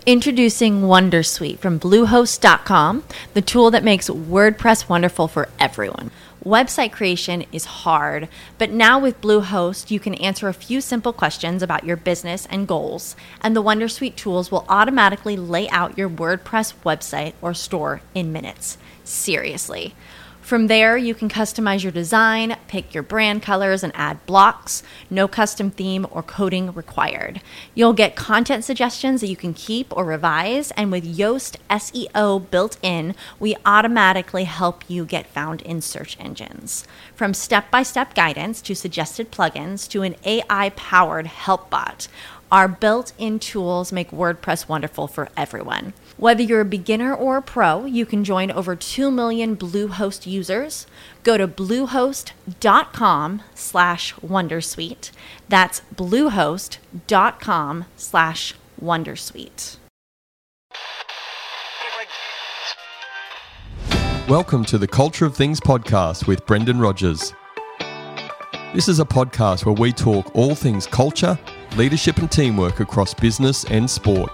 Introducing Wondersuite from Bluehost.com, the tool that makes WordPress wonderful for everyone. Website creation is hard, but now with Bluehost, you can answer a few simple questions about your business and goals, and the Wondersuite tools will automatically lay out your WordPress website or store in minutes. Seriously. From there, you can customize your design, pick your brand colors, and add blocks. No custom theme or coding required. You'll get content suggestions that you can keep or revise, and with Yoast SEO built in, we automatically help you get found in search engines. From step-by-step guidance to suggested plugins to an AI-powered help bot, our built-in tools make WordPress wonderful for everyone. Whether you're a beginner or a pro, you can join over 2 million Bluehost users. Go to bluehost.com/wondersuite. That's bluehost.com/wondersuite. Welcome to the Culture of Things podcast with Brendan Rogers. This is a podcast where we talk all things culture, leadership and teamwork across business and sport.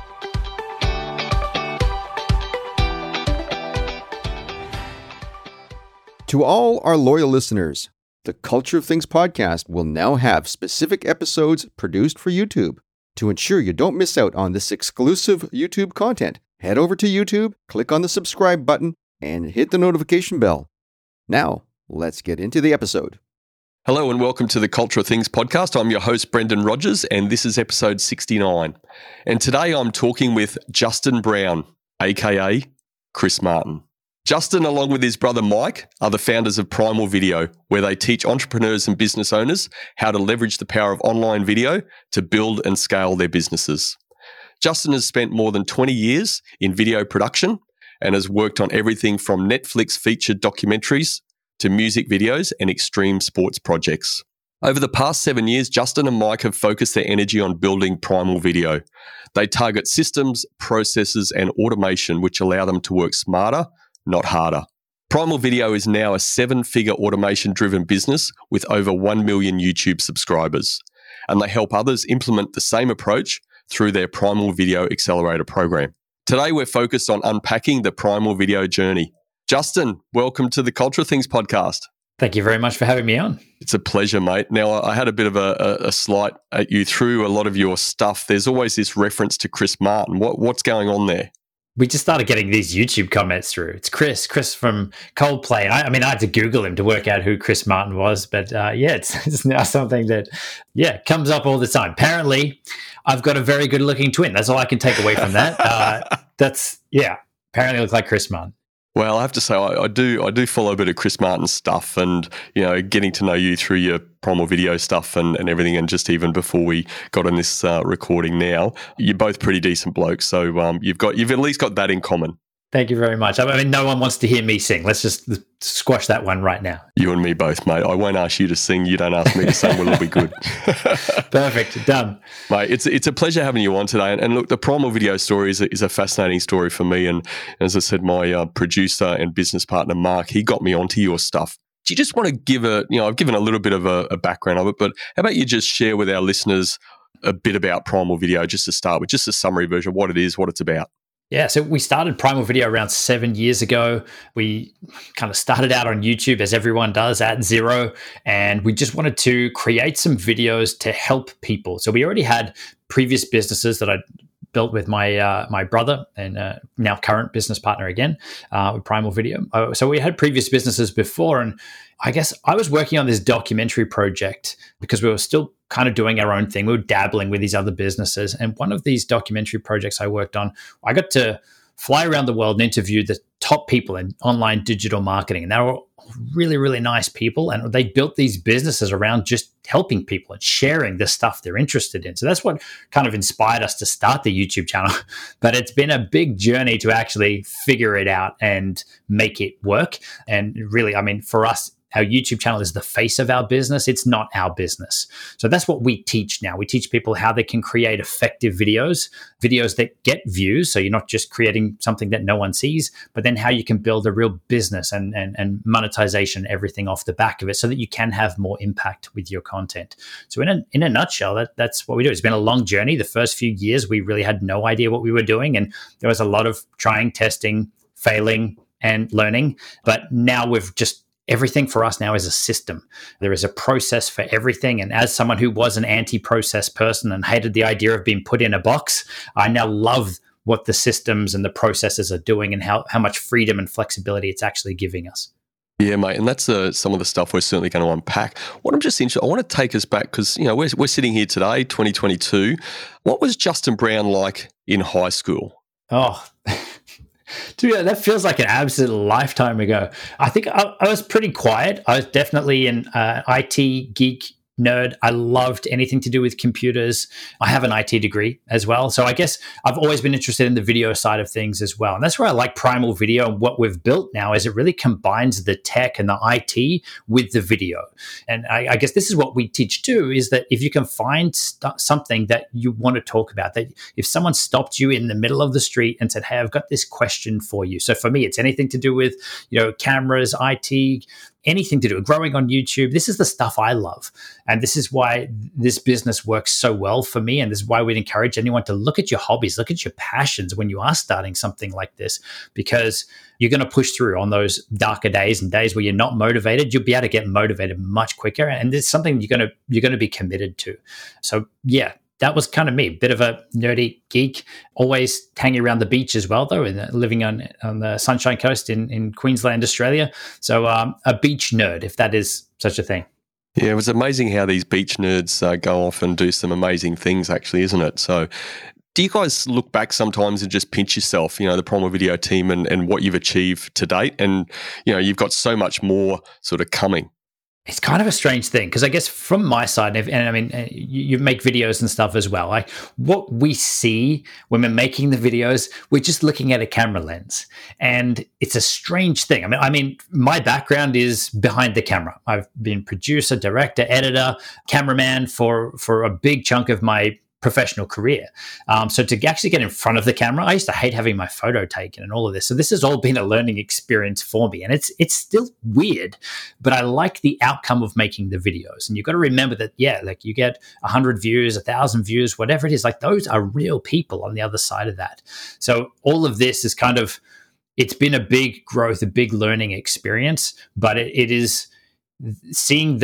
To all our loyal listeners, the Culture of Things podcast will now have specific episodes produced for YouTube. To ensure you don't miss out on this exclusive YouTube content, head over to YouTube, click on the subscribe button, and hit the notification bell. Now, let's get into the episode. Hello and welcome to the Culture of Things podcast. I'm your host, Brendan Rogers, and this is episode 69. And today I'm talking with Justin Brown, aka Chris Martin. Justin, along with his brother Mike, are the founders of Primal Video, where they teach entrepreneurs and business owners how to leverage the power of online video to build and scale their businesses. Justin has spent more than 20 years in video production and has worked on everything from Netflix featured documentaries to music videos and extreme sports projects. Over the past 7 years, Justin and Mike have focused their energy on building Primal Video. They target systems, processes, and automation which allow them to work smarter, not harder. Primal Video is now a 7-figure automation-driven business with over 1 million YouTube subscribers, and they help others implement the same approach through their Primal Video Accelerator program. Today, we're focused on unpacking the Primal Video journey. Justin, welcome to the Culture of Things podcast. Thank you very much for having me on. It's a pleasure, mate. Now, I had a bit of a slight at you through a lot of your stuff. There's always this reference to Chris Martin. What's going on there? We just started getting these YouTube comments through. It's Chris from Coldplay. I had to Google him to work out who Chris Martin was. But it's now something that, comes up all the time. Apparently, I've got a very good looking twin. That's all I can take away from that. Apparently I look like Chris Martin. Well, I have to say, I do follow a bit of Chris Martin stuff and, getting to know you through your Primal Video stuff and everything. And just even before we got on this recording now, you're both pretty decent blokes. So you've at least got that in common. Thank you very much. I mean, no one wants to hear me sing. Let's just squash that one right now. You and me both, mate. I won't ask you to sing. You don't ask me to sing. We'll all be good. Perfect. Done. Mate, it's a pleasure having you on today. And look, the Primal Video story is a fascinating story for me. And as I said, my producer and business partner, Mark, he got me onto your stuff. Do you just want to give I've given a little bit of a background of it, but how about you just share with our listeners a bit about Primal Video just to start with, just a summary version of what it is, what it's about? Yeah, so we started Primal Video around 7 years ago. We kind of started out on YouTube, as everyone does, at zero, and we just wanted to create some videos to help people. So we already had previous businesses that I built with my brother and now current business partner again with Primal Video. So we had previous businesses before, and I guess I was working on this documentary project because we were still kind of doing our own thing. We were dabbling with these other businesses. And one of these documentary projects I worked on, I got to fly around the world and interview the top people in online digital marketing. And they were really, really nice people. And they built these businesses around just helping people and sharing the stuff they're interested in. So that's what kind of inspired us to start the YouTube channel. But it's been a big journey to actually figure it out and make it work. And really, I mean, for us, our YouTube channel is the face of our business. It's not our business. So that's what we teach now. We teach people how they can create effective videos that get views. So you're not just creating something that no one sees, but then how you can build a real business and monetization, everything off the back of it, so that you can have more impact with your content. So in a nutshell, that's what we do. It's been a long journey. The first few years, we really had no idea what we were doing. And there was a lot of trying, testing, failing, and learning. But now everything for us now is a system. There is a process for everything. And as someone who was an anti-process person and hated the idea of being put in a box, I now love what the systems and the processes are doing and how much freedom and flexibility it's actually giving us. Yeah, mate, and that's some of the stuff we're certainly going to unpack. What I'm just interested, I want to take us back because we're sitting here today, 2022. What was Justin Brown like in high school? Oh, dude, that feels like an absolute lifetime ago. I think I was pretty quiet. I was definitely an IT geek nerd. I loved anything to do with computers. I have an IT degree as well. So I guess I've always been interested in the video side of things as well. And that's where I like Primal Video. And what we've built now is it really combines the tech and the IT with the video. And I guess this is what we teach too, is that if you can find something that you want to talk about, that if someone stopped you in the middle of the street and said, hey, I've got this question for you. So for me, it's anything to do with, cameras, IT, anything to do with growing on YouTube. This is the stuff I love. And this is why this business works so well for me. And this is why we'd encourage anyone to look at your hobbies, look at your passions when you are starting something like this, because you're going to push through on those darker days and days where you're not motivated. You'll be able to get motivated much quicker. And it's something you're going to be committed to. So yeah, that was kind of me, bit of a nerdy geek, always hanging around the beach as well, though, and living on the Sunshine Coast in Queensland, Australia. So a beach nerd, if that is such a thing. Yeah, it was amazing how these beach nerds go off and do some amazing things, actually, isn't it? So do you guys look back sometimes and just pinch yourself, the Primal Video team and what you've achieved to date? And, you've got so much more sort of coming. It's kind of a strange thing because I guess from my side, and I mean, you make videos and stuff as well. Like what we see when we're making the videos, we're just looking at a camera lens, and it's a strange thing. I mean, my background is behind the camera. I've been producer, director, editor, cameraman for a big chunk of my professional career. So to actually get in front of the camera, I used to hate having my photo taken and all of this. So this has all been a learning experience for me. And it's still weird, but I like the outcome of making the videos. And you've got to remember that, like you get 100 views, 1,000 views, whatever it is, like those are real people on the other side of that. So all of this is it's been a big growth, a big learning experience, but it is seeing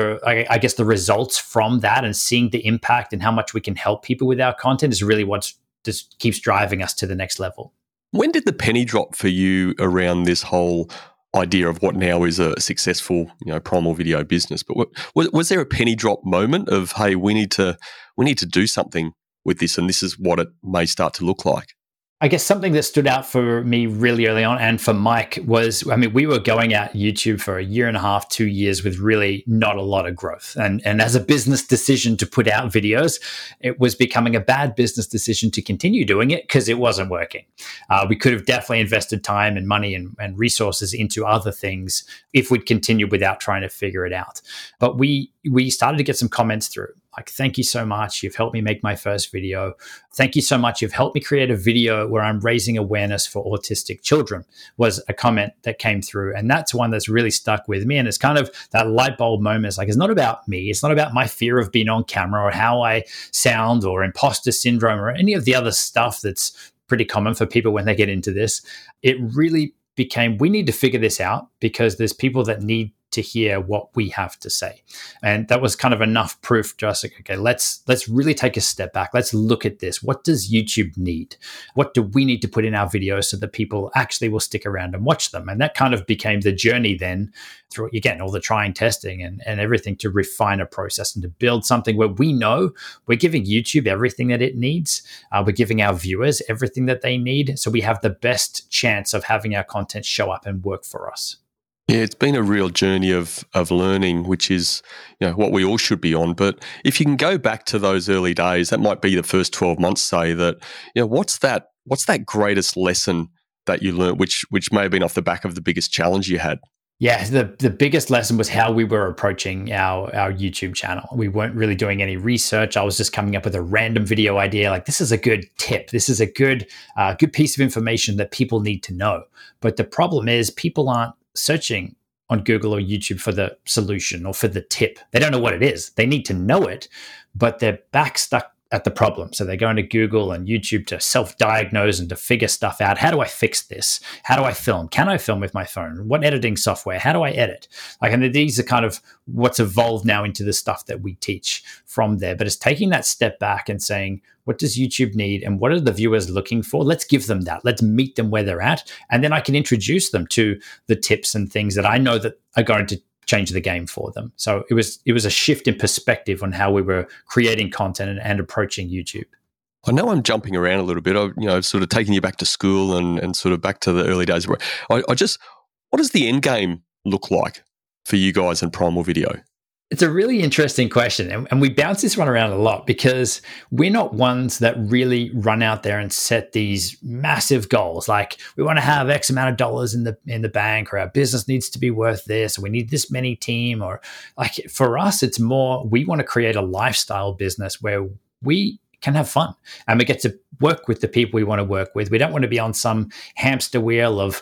I guess the results from that and seeing the impact and how much we can help people with our content is really what just keeps driving us to the next level. When did the penny drop for you around this whole idea of what now is a successful, Primal Video business? But was there a penny drop moment of, hey, we need to do something with this, and this is what it may start to look like? I guess something that stood out for me really early on and for Mike was, we were going at YouTube for 1.5 2 years with really not a lot of growth. And as a business decision to put out videos, it was becoming a bad business decision to continue doing it because it wasn't working. We could have definitely invested time and money and resources into other things if we'd continued without trying to figure it out. But we started to get some comments through. Like, thank you so much. You've helped me make my first video. Thank you so much. You've helped me create a video where I'm raising awareness for autistic children, was a comment that came through. And that's one that's really stuck with me. And it's kind of that light bulb moment. It's like, it's not about me. It's not about my fear of being on camera or how I sound or imposter syndrome or any of the other stuff that's pretty common for people when they get into this. It really became, we need to figure this out because there's people that need to hear what we have to say. And that was kind of enough proof to us, like, okay, let's really take a step back. Let's look at this. What does YouTube need? What do we need to put in our videos so that people actually will stick around and watch them? And that kind of became the journey then through, again, all the trying, testing and everything to refine a process and to build something where we know we're giving YouTube everything that it needs. We're giving our viewers everything that they need. So we have the best chance of having our content show up and work for us. Yeah, it's been a real journey of learning, which is what we all should be on. But if you can go back to those early days, that might be the first 12 months, say that, what's that greatest lesson that you learned, which may have been off the back of the biggest challenge you had? Yeah, the biggest lesson was how we were approaching our YouTube channel. We weren't really doing any research. I was just coming up with a random video idea, like this is a good tip. This is a good piece of information that people need to know. But the problem is people aren't searching on Google or YouTube for the solution or for the tip. They don't know what it is. They need to know it, but they're back stuck at the problem. So they're going to Google and YouTube to self-diagnose and to figure stuff out. How do I fix this? How do I film? Can I film with my phone? What editing software? How do I edit? And these are kind of what's evolved now into the stuff that we teach from there. But it's taking that step back and saying, what does YouTube need and what are the viewers looking for? Let's give them that. Let's meet them where they're at. And then I can introduce them to the tips and things that I know that are going to change the game for them. So it was a shift in perspective on how we were creating content and approaching YouTube. I know I'm jumping around a little bit. I've sort of taken you back to school and sort of back to the early days. What does the end game look like for you guys in Primal Video? It's a really interesting question. And we bounce this one around a lot because we're not ones that really run out there and set these massive goals. Like we want to have X amount of dollars in the bank, or our business needs to be worth this, or we need this many team. Or like for us, it's more, we want to create a lifestyle business where we can have fun and we get to work with the people we want to work with. We don't want to be on some hamster wheel of,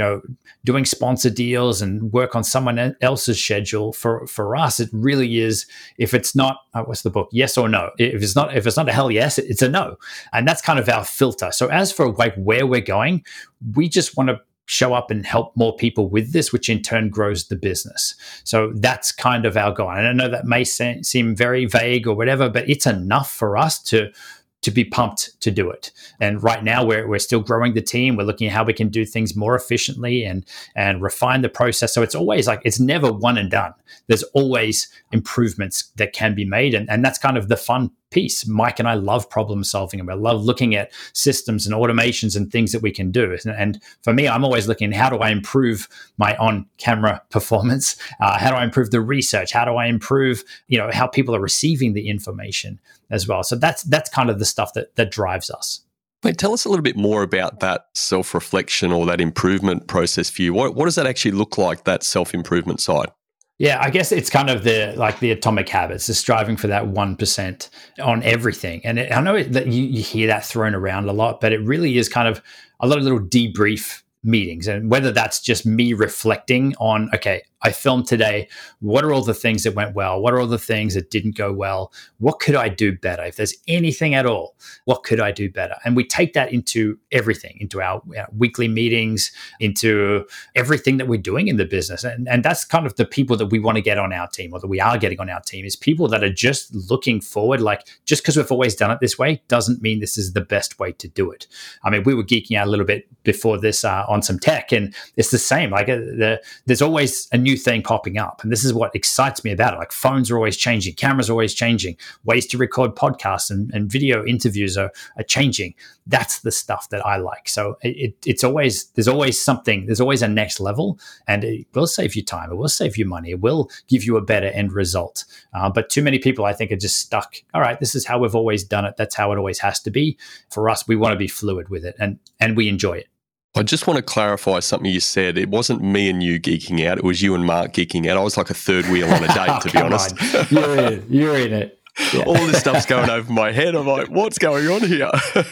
doing sponsor deals and work on someone else's schedule. For us, it really is, if it's not, what's the book? Yes or no. If it's not a hell yes, it's a no. And that's kind of our filter. So as for like where we're going, we just want to show up and help more people with this, which in turn grows the business. So that's kind of our goal. And I know that may seem very vague or whatever, but it's enough for us to be pumped to do it. And right now we're still growing the team. We're looking at how we can do things more efficiently and refine the process. So it's always like, it's never one and done. There's always improvements that can be made. And that's kind of the fun piece. Mike and I love problem solving, and we love looking at systems and automations and things that we can do. And for me, I'm always looking, how do I improve my on-camera performance? How do I improve the research? How do I improve, how people are receiving the information as well? So that's kind of the stuff that drives us. Wait, tell us a little bit more about that self-reflection or that improvement process for you. What does that actually look like, that self-improvement side? Yeah, I guess it's kind of the atomic habits, the striving for that 1% on everything. And I know that you hear that thrown around a lot, but it really is kind of a lot of little debrief meetings. And whether that's just me reflecting on, okay, I filmed today. What are all the things that went well? What are all the things that didn't go well? What could I do better? If there's anything at all, what could I do better? And we take that into everything, into our weekly meetings, into everything that we're doing in the business. And that's kind of the people that we want to get on our team, or that we are getting on our team, is people that are just looking forward. Like, just because we've always done it this way doesn't mean this is the best way to do it. I mean, we were geeking out a little bit before this on some tech, and it's the same. Like there's always a new thing popping up, and this is what excites me about it. Like, phones are always changing, cameras are always changing, ways to record podcasts and video interviews are changing. That's the stuff that I like. So there's always something, there's always a next level, and it will save you time, it will save you money, it will give you a better end result. But too many people, I think, are just stuck. All right, this is how we've always done it, that's how it always has to be. For us, we want to be fluid with it, and we enjoy it. I just want to clarify something you said. It wasn't me and you geeking out. It was you and Mark geeking out. I was like a third wheel on a date, to be honest. You're in it. Yeah. All this stuff's going over my head. I'm like, what's going on here?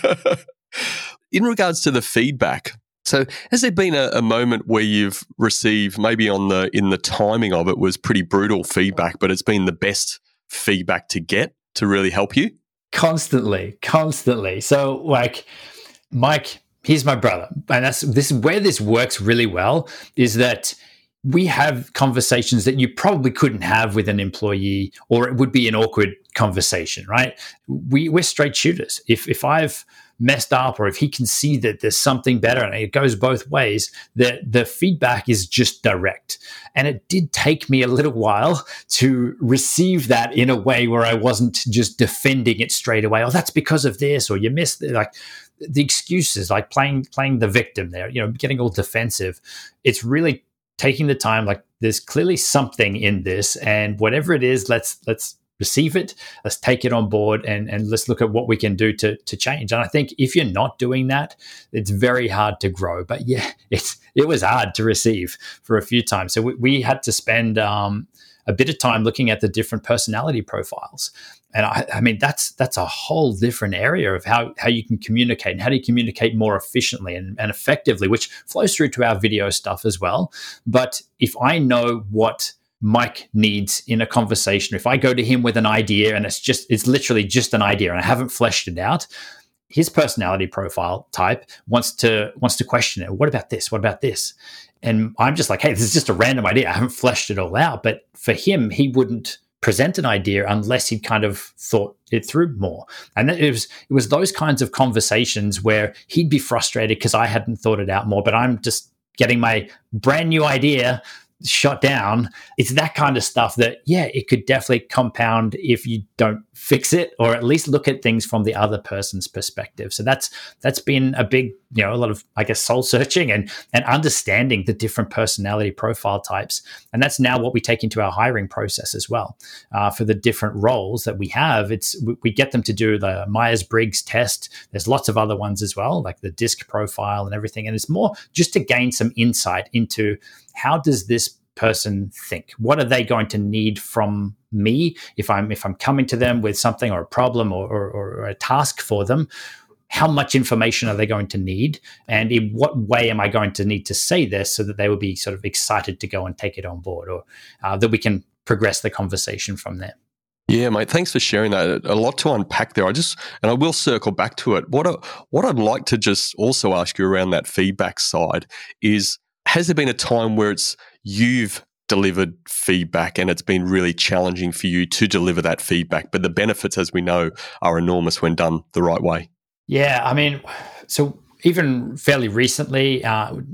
In regards to the feedback, so has there been a moment where you've received, maybe in the timing of it was pretty brutal feedback, but it's been the best feedback to get to really help you? Constantly. So like, Mike, he's my brother, and this is where this works really well, is that we have conversations that you probably couldn't have with an employee, or it would be an awkward conversation, right? We're straight shooters. If I've messed up, or if he can see that there's something better, and it goes both ways, the feedback is just direct. And it did take me a little while to receive that in a way where I wasn't just defending it straight away. Oh, that's because of this, or you missed it. Like, the excuses, like playing the victim there, getting all defensive. It's really taking the time, like, there's clearly something in this, and whatever it is, let's receive it. Let's take it on board and let's look at what we can do to change. And I think if you're not doing that, it's very hard to grow. But yeah, it was hard to receive for a few times. So we had to spend a bit of time looking at the different personality profiles. And I mean, that's a whole different area of how you can communicate and how do you communicate more efficiently and effectively, which flows through to our video stuff as well. But if I know what Mike needs in a conversation, if I go to him with an idea and it's literally just an idea and I haven't fleshed it out, his personality profile type wants to question it. What about this? What about this? And I'm just like, hey, this is just a random idea. I haven't fleshed it all out. But for him, he wouldn't present an idea unless he'd kind of thought it through more. And it was those kinds of conversations where he'd be frustrated because I hadn't thought it out more, but I'm just getting my brand new idea shot down. It's that kind of stuff that, yeah, it could definitely compound if you don't fix it, or at least look at things from the other person's perspective. So that's been a big, a lot of, I guess, soul searching and understanding the different personality profile types. And that's now what we take into our hiring process as well. For the different roles that we have, we get them to do the Myers-Briggs test. There's lots of other ones as well, like the DISC profile and everything. And it's more just to gain some insight into how does this person think? What are they going to need from me if I'm coming to them with something or a problem or a task for them? How much information are they going to need? And in what way am I going to need to say this so that they will be sort of excited to go and take it on board, or that we can progress the conversation from there? Yeah, mate, thanks for sharing that. A lot to unpack there. I will circle back to it. What I'd like to just also ask you around that feedback side is, has there been a time where you've delivered feedback and it's been really challenging for you to deliver that feedback, but the benefits, as we know, are enormous when done the right way? Yeah, I mean, so even fairly recently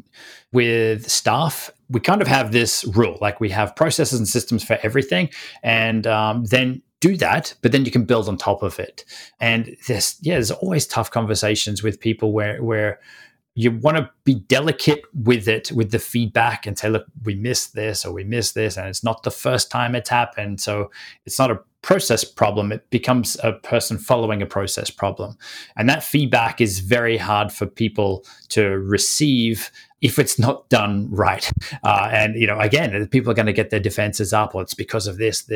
with staff, we kind of have this rule, like we have processes and systems for everything, and then do that, but then you can build on top of it. And there's always tough conversations with people where you want to be delicate with it, with the feedback, and say, look, we missed this or we missed this, and it's not the first time it's happened. So it's not a process problem. It becomes a person following a process problem. And that feedback is very hard for people to receive if it's not done right. And, again, people are going to get their defenses up, or it's because of this,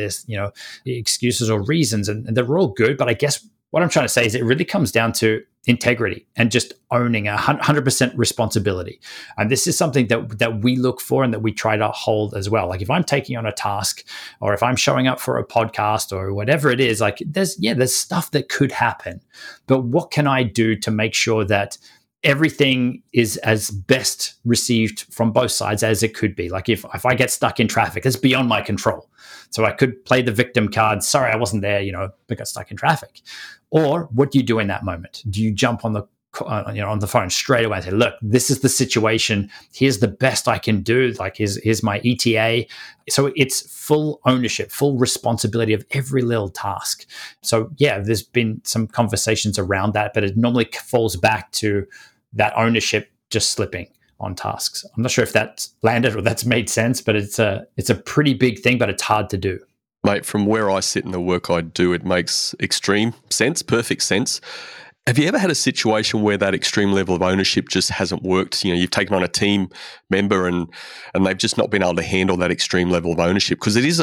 excuses or reasons, and they're all good. But I guess what I'm trying to say is it really comes down to integrity and just owning 100% responsibility. And this is something that we look for and that we try to hold as well. Like if I'm taking on a task, or if I'm showing up for a podcast or whatever it is, like there's stuff that could happen, but what can I do to make sure that everything is as best received from both sides as it could be? Like if I get stuck in traffic, it's beyond my control. So I could play the victim card. Sorry, I wasn't there, but got stuck in traffic. Or what do you do in that moment? Do you jump on the phone straight away and say, look, this is the situation. Here's the best I can do. Like here's my ETA. So it's full ownership, full responsibility of every little task. So yeah, there's been some conversations around that, but it normally falls back to that ownership just slipping on tasks. I'm not sure if that's landed or that's made sense, but it's a pretty big thing, but it's hard to do. Mate, from where I sit in the work I do, it makes extreme sense, perfect sense. Have you ever had a situation where that extreme level of ownership just hasn't worked? You've taken on a team member and they've just not been able to handle that extreme level of ownership, because it is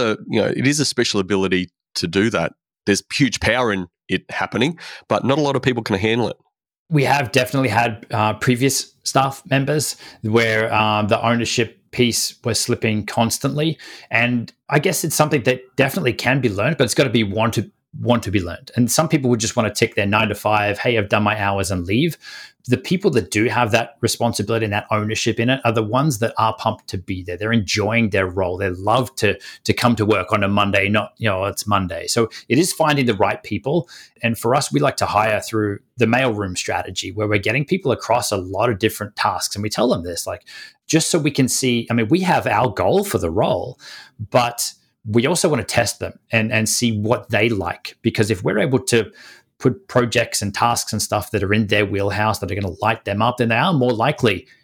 a special ability to do that. There's huge power in it happening, but not a lot of people can handle it. We have definitely had previous staff members where the ownership piece was slipping constantly. And I guess it's something that definitely can be learned, but it's got to be want to be learned. And some people would just want to tick their 9 to 5, hey, I've done my hours and leave. The people that do have that responsibility and that ownership in it are the ones that are pumped to be there. They're enjoying their role. They love to come to work on a Monday, not, it's Monday. So it is finding the right people. And for us, we like to hire through the mailroom strategy, where we're getting people across a lot of different tasks. And we tell them this, like, just so we can see, we have our goal for the role, but we also want to test them and see what they like. Because if we're able to put projects and tasks and stuff that are in their wheelhouse that are going to light them up, then they are more likely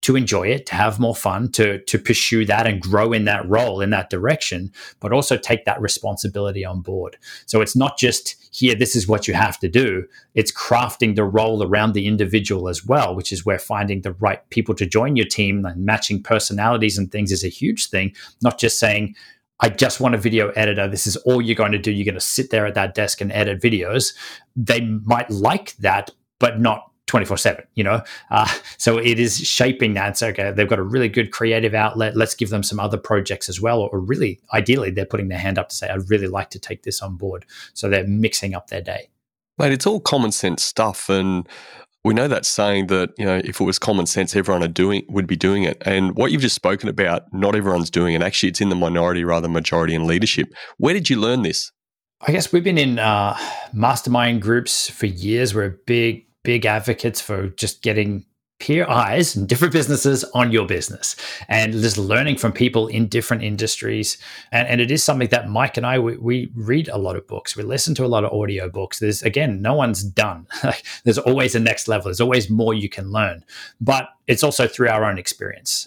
to enjoy it, to have more fun, to pursue that and grow in that role, in that direction, but also take that responsibility on board. So it's not just here, this is what you have to do. It's crafting the role around the individual as well, which is where finding the right people to join your team and matching personalities and things is a huge thing. Not just saying, I just want a video editor. This is all you're going to do. You're going to sit there at that desk and edit videos. They might like that, but not 24/7, so it is shaping that. So, okay, they've got a really good creative outlet. Let's give them some other projects as well. Or really, ideally, they're putting their hand up to say, I'd really like to take this on board. So they're mixing up their day. Mate, it's all common sense stuff. And we know that saying that, if it was common sense, everyone would be doing it. And what you've just spoken about, not everyone's doing it. Actually, it's in the minority rather than majority in leadership. Where did you learn this? I guess we've been in mastermind groups for years. We're big advocates for just getting peer eyes in different businesses on your business and just learning from people in different industries. And it is something that Mike and I, we read a lot of books. We listen to a lot of audio books. There's, again, no one's done. There's always a next level. There's always more you can learn. But it's also through our own experience.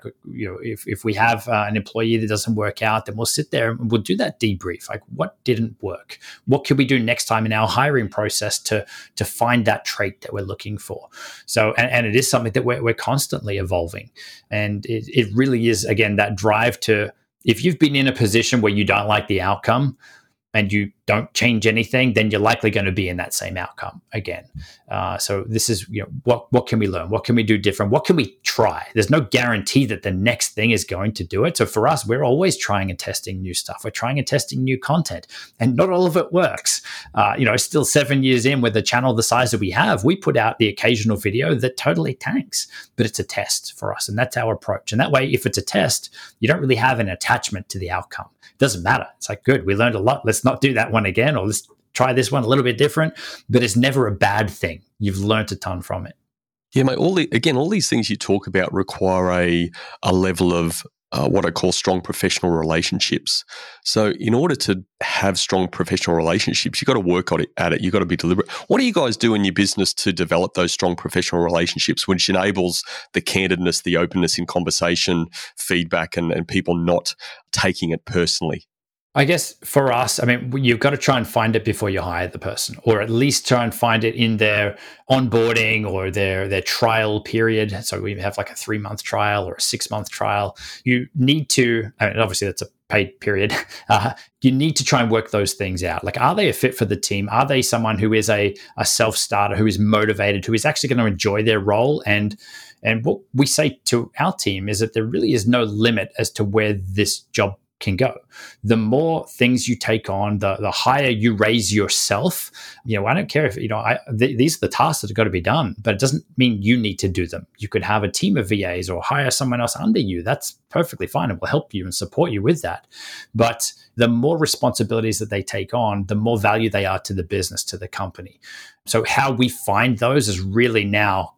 If we have an employee that doesn't work out, then we'll sit there and we'll do that debrief. Like, what didn't work? What could we do next time in our hiring process to find that trait that we're looking for? So, and it is something that we're constantly evolving. And it really is, again, that drive to, if you've been in a position where you don't like the outcome and you don't change anything, then you're likely going to be in that same outcome again. So this is, what can we learn? What can we do different? What can we try? There's no guarantee that the next thing is going to do it. So for us, we're always trying and testing new stuff. We're trying and testing new content, and not all of it works. Still 7 years in with a channel the size that we have, we put out the occasional video that totally tanks, but it's a test for us. And that's our approach. And that way, if it's a test, you don't really have an attachment to the outcome. It doesn't matter. It's like, good, we learned a lot. Let's not do that one again, or let's try this one a little bit different. But it's never a bad thing. You've learned a ton from it. Yeah, mate, all these things you talk about require a level of what I call strong professional relationships. So in order to have strong professional relationships, you've got to work at it. You've got to be deliberate. What do you guys do in your business to develop those strong professional relationships, which enables the candidness, the openness in conversation, feedback, and people not taking it personally? I guess for us, you've got to try and find it before you hire the person, or at least try and find it in their onboarding or their trial period. So we have like a 3-month trial or a 6-month trial. You need to, obviously that's a paid period. You need to try and work those things out. Like, are they a fit for the team? Are they someone who is a self-starter, who is motivated, who is actually going to enjoy their role? And what we say to our team is that there really is no limit as to where this job can go. The more things you take on, the higher you raise yourself. I don't care if, these are the tasks that are got to be done, but it doesn't mean you need to do them. You could have a team of VAs or hire someone else under you. That's perfectly fine, and will help you and support you with that. But the more responsibilities that they take on, the more value they are to the business, to the company. So how we find those is really now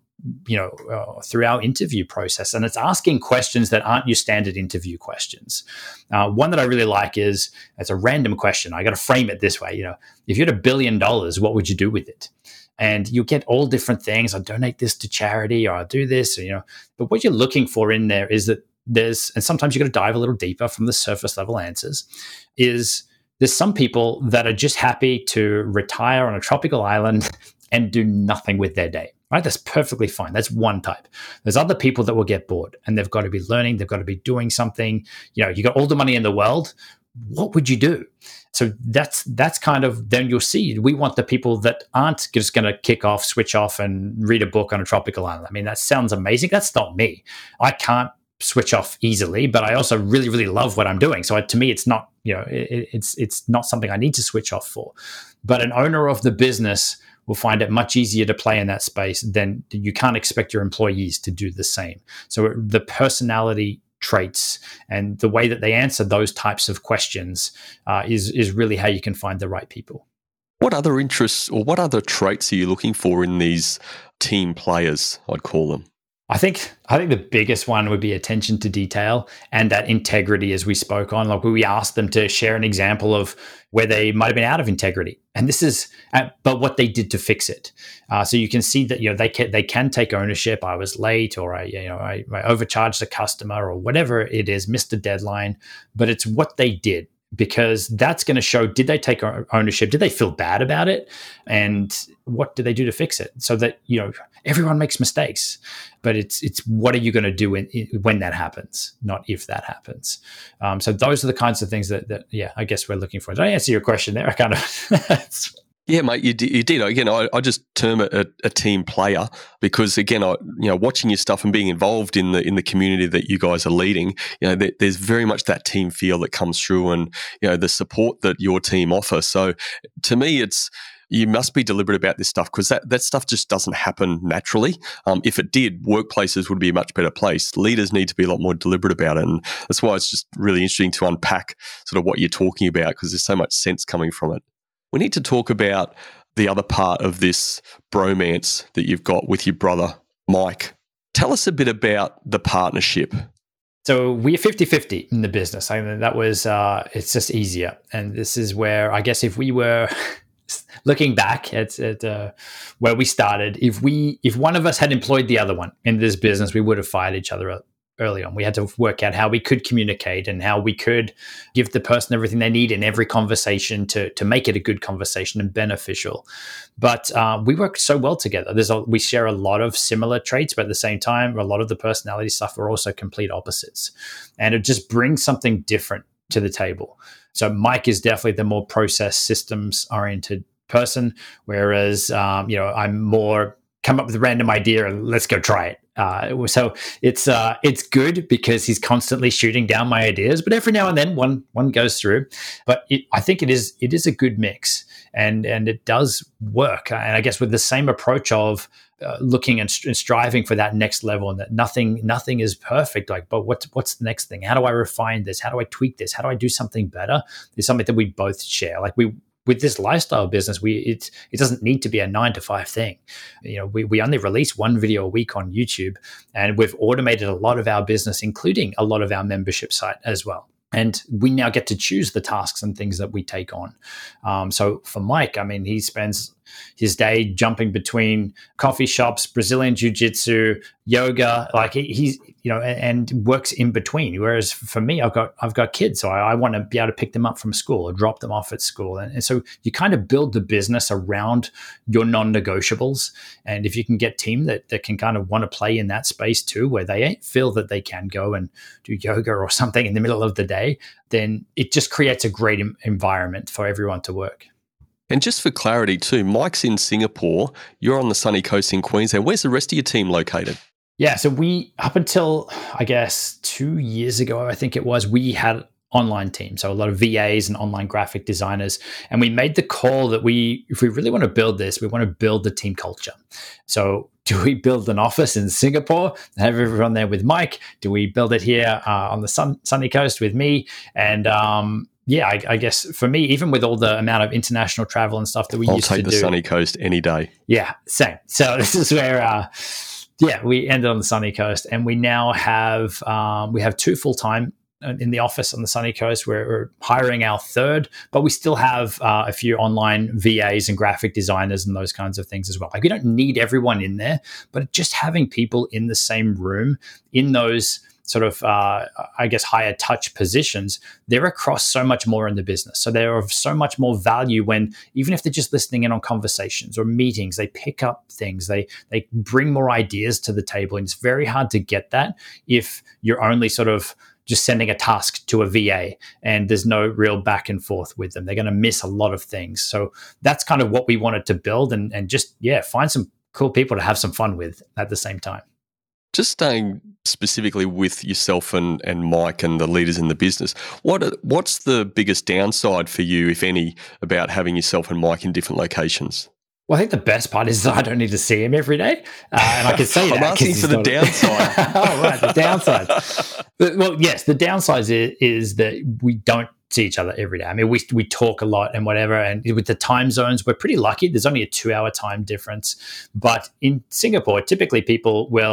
through our interview process. And it's asking questions that aren't your standard interview questions. One that I really like is, it's a random question. I got to frame it this way. If you had $1 billion, what would you do with it? And you'll get all different things. I'll donate this to charity, or I'll do this, but what you're looking for in there is that and sometimes you got to dive a little deeper from the surface level answers, there's some people that are just happy to retire on a tropical island and do nothing with their day. Right? That's perfectly fine. That's one type. There's other people that will get bored, and they've got to be learning. They've got to be doing something. You got all the money in the world. What would you do? So that's kind of, then you'll see, we want the people that aren't just going to kick off, switch off, and read a book on a tropical island. That sounds amazing. That's not me. I can't switch off easily, but I also really, really love what I'm doing. So to me, it's not, it's not something I need to switch off for. But an owner of the business will find it much easier to play in that space. Then you can't expect your employees to do the same. So the personality traits and the way that they answer those types of questions is really how you can find the right people. What other interests or what other traits are you looking for in these team players, I'd call them? I think the biggest one would be attention to detail and that integrity, as we spoke on. Like we asked them to share an example of where they might have been out of integrity, and this is, but what they did to fix it. So you can see that they can take ownership. I was late, or I overcharged a customer, or whatever it is, missed a deadline. But it's what they did, because that's going to show, did they take ownership? Did they feel bad about it? And what did they do to fix it? So that, everyone makes mistakes, but it's what are you going to do when that happens, not if that happens. So those are the kinds of things that I guess we're looking for. Did I answer your question there? I kind of... Yeah, mate, you did. Again, I just term it a team player because, again, watching your stuff and being involved in the community that you guys are leading, there's very much that team feel that comes through, and the support that your team offers. So, to me, you must be deliberate about this stuff, because that stuff just doesn't happen naturally. If it did, workplaces would be a much better place. Leaders need to be a lot more deliberate about it, and that's why it's just really interesting to unpack sort of what you're talking about, because there's so much sense coming from it. We need to talk about the other part of this bromance that you've got with your brother, Mike. Tell us a bit about the partnership. So we're 50-50 in the business. I mean, that was, it's just easier. And this is where, I guess, if we were looking back at where we started, if one of us had employed the other one in this business, we would have fired each other early on. We had to work out how we could communicate and how we could give the person everything they need in every conversation to make it a good conversation and beneficial. But we work so well together. We share a lot of similar traits, but at the same time, a lot of the personality stuff are also complete opposites. And it just brings something different to the table. So Mike is definitely the more process systems oriented person, whereas I'm more come up with a random idea and let's go try it. So it's good because he's constantly shooting down my ideas, but every now and then one goes through. But I think it is a good mix, and it does work. And I guess with the same approach of looking and striving for that next level, and that nothing is perfect. But what's the next thing? How do I refine this? How do I tweak this? How do I do something better? It's something that we both share. With this lifestyle business, it doesn't need to be a 9-to-5 thing. We only release one video a week on YouTube, and we've automated a lot of our business, including a lot of our membership site as well. And we now get to choose the tasks and things that we take on. So for Mike, I mean, he spends his day jumping between coffee shops, Brazilian jiu-jitsu, yoga, he's and works in between. Whereas for me, I've got kids, so I want to be able to pick them up from school or drop them off at school. And so you kind of build the business around your non-negotiables. And if you can get team that can kind of want to play in that space too, where they feel that they can go and do yoga or something in the middle of the day, then it just creates a great environment for everyone to work. And just for clarity too, Mike's in Singapore, you're on the sunny coast in Queensland. Where's the rest of your team located? Yeah, so we, up until, I guess, 2 years ago, I think it was, we had online teams, so a lot of VAs and online graphic designers. And we made the call that if we really want to build this, we want to build the team culture. So do we build an office in Singapore and have everyone there with Mike? Do we build it here on the sunny coast with me? And I guess for me, even with all the amount of international travel and stuff that we used to do. I'll take the sunny coast any day. Yeah, same. So this is where, we ended on the sunny coast, and we now have, we have 2 full-time in the office on the sunny coast. We're hiring our 3rd, but we still have a few online VAs and graphic designers and those kinds of things as well. We don't need everyone in there, but just having people in the same room in those sort of, higher touch positions, they're across so much more in the business. So they're of so much more value when, even if they're just listening in on conversations or meetings, they pick up things, they bring more ideas to the table. And it's very hard to get that if you're only sort of just sending a task to a VA and there's no real back and forth with them. They're going to miss a lot of things. So that's kind of what we wanted to build, and just, find some cool people to have some fun with at the same time. Just staying specifically with yourself and Mike and the leaders in the business, what's the biggest downside for you, if any, about having yourself and Mike in different locations? Well, I think the best part is that I don't need to see him every day. And I can say that. I'm asking for the downside. Oh, right, the downside. Well, yes, the downside is that we don't see each other every day. I mean, we talk a lot and whatever, and with the time zones, we're pretty lucky. There's only a 2-hour time difference. But in Singapore, typically people will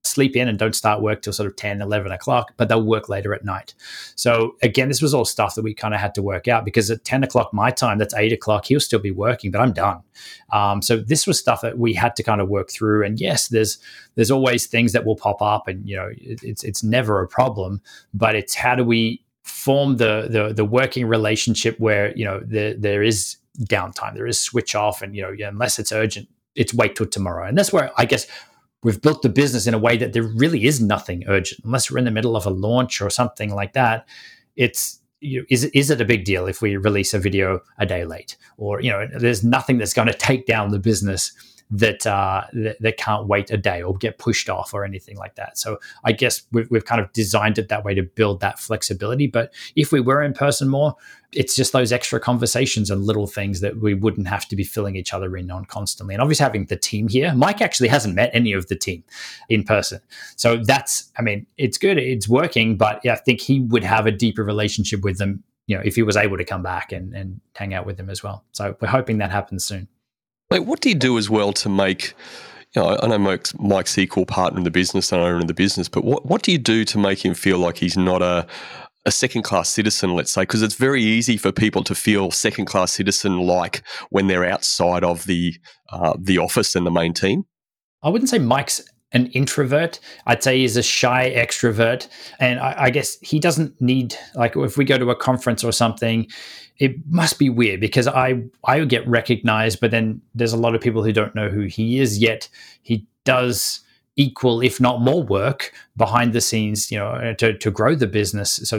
sleep in and don't start work till sort of 10, 11 o'clock, but they'll work later at night. So again, this was all stuff that we kind of had to work out, because at 10 o'clock my time, that's 8 o'clock, he'll still be working, but I'm done. So this was stuff that we had to kind of work through. And yes, there's always things that will pop up, and it's never a problem, but it's how do we form the working relationship where there is downtime, there is switch off, and unless it's urgent, it's wait till tomorrow. And that's where I guess we've built the business in a way that there really is nothing urgent unless we're in the middle of a launch or something like that. It's is it a big deal if we release a video a day late, or there's nothing that's going to take down the business that can't wait a day or get pushed off or anything like that. So I guess we've kind of designed it that way to build that flexibility. But if we were in person more, it's just those extra conversations and little things that we wouldn't have to be filling each other in on constantly. And obviously having the team here, Mike actually hasn't met any of the team in person. So it's good, it's working, but I think he would have a deeper relationship with them, if he was able to come back and hang out with them as well. So we're hoping that happens soon. Like, what do you do as well to make, I know Mike's equal partner in the business and owner in the business, but what do you do to make him feel like he's not a second-class citizen, let's say? Because it's very easy for people to feel second-class citizen-like when they're outside of the office and the main team. I wouldn't say Mike's an introvert. I'd say he's a shy extrovert. And I guess he doesn't need, like, if we go to a conference or something, it must be weird because I would get recognized, but then there's a lot of people who don't know who he is, yet he does equal, if not more work behind the scenes, to grow the business. So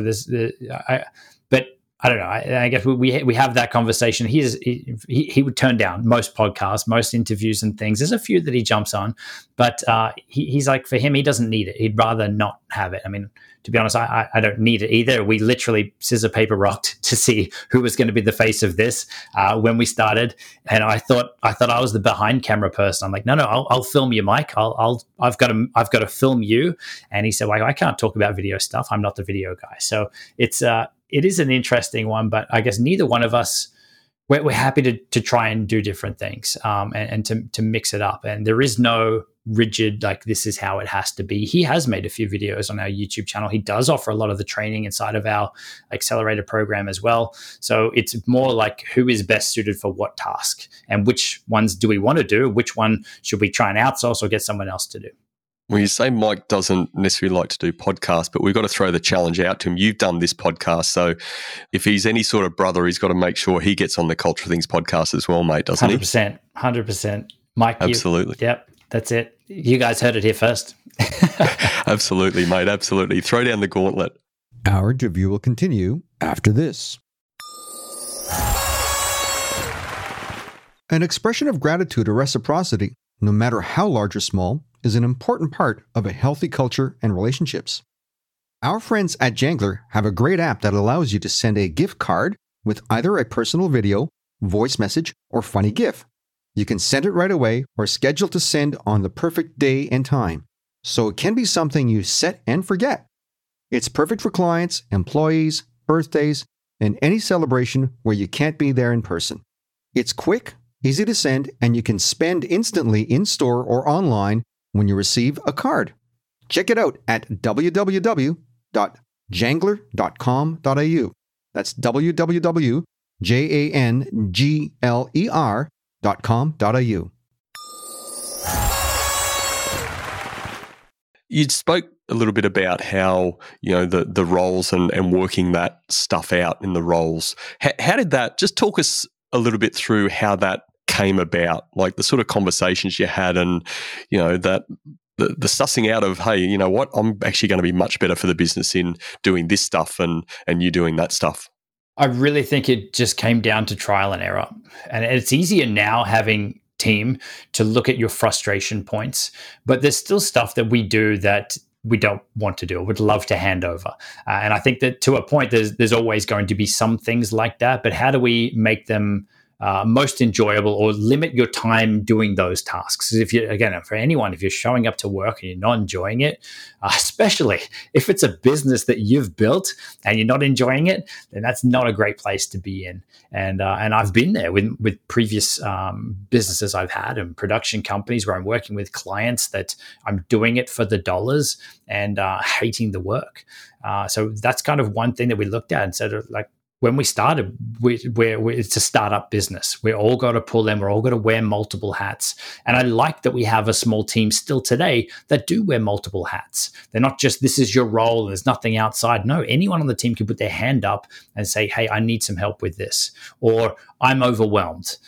but I don't know. I guess we have that conversation. He would turn down most podcasts, most interviews and things. There's a few that he jumps on, but he's like, for him, he doesn't need it. He'd rather not have it. I mean, to be honest, I don't need it either. We literally scissor, paper, rocked to see who was going to be the face of this when we started. And I thought I was the behind camera person. I'm like, no, I'll film you, Mike. I've got to film you. And he said, well, I can't talk about video stuff. I'm not the video guy. So it is an interesting one, but I guess neither one of us, we're happy to try and do different things and to mix it up. And there is no rigid, like, this is how it has to be. He has made a few videos on our YouTube channel. He does offer a lot of the training inside of our accelerator program as well. So it's more like who is best suited for what task and which ones do we want to do? Which one should we try and outsource or get someone else to do? Well, you say Mike doesn't necessarily like to do podcasts, but we've got to throw the challenge out to him. You've done this podcast, so if he's any sort of brother, he's got to make sure he gets on the Culture Things podcast as well, mate, doesn't 100%. Mike, absolutely. Yep, that's it. You guys heard it here first. Absolutely, mate, absolutely. Throw down the gauntlet. Our interview will continue after this. An expression of gratitude or reciprocity, no matter how large or small, is an important part of a healthy culture and relationships. Our friends at Jangler have a great app that allows you to send a gift card with either a personal video, voice message, or funny GIF. You can send it right away or schedule to send on the perfect day and time, so it can be something you set and forget. It's perfect for clients, employees, birthdays, and any celebration where you can't be there in person. It's quick, easy to send, and you can spend instantly in-store or online when you receive a card. Check it out at www.jangler.com.au. That's www.jangler.com.au. You spoke a little bit about how, the roles and working that stuff out in the roles. How did that, just talk us a little bit through how that came about, like the sort of conversations you had and, that the sussing out of, hey, you know what, I'm actually going to be much better for the business in doing this stuff and you doing that stuff. I really think it just came down to trial and error. And it's easier now having team to look at your frustration points, but there's still stuff that we do that we don't want to do or would love to hand over. And I think that to a point, there's always going to be some things like that, but how do we make them most enjoyable, or limit your time doing those tasks. If you, again, for anyone, if you're showing up to work and you're not enjoying it, especially if it's a business that you've built and you're not enjoying it, then that's not a great place to be in. And I've been there with previous businesses I've had and production companies where I'm working with clients that I'm doing it for the dollars and hating the work. So that's kind of one thing that we looked at and said, like, when we started, it's a startup business. We all got to pull in. We're all got to wear multiple hats. And I like that we have a small team still today that do wear multiple hats. They're not just, this is your role and there's nothing outside. No, anyone on the team can put their hand up and say, hey, I need some help with this. Or I'm overwhelmed.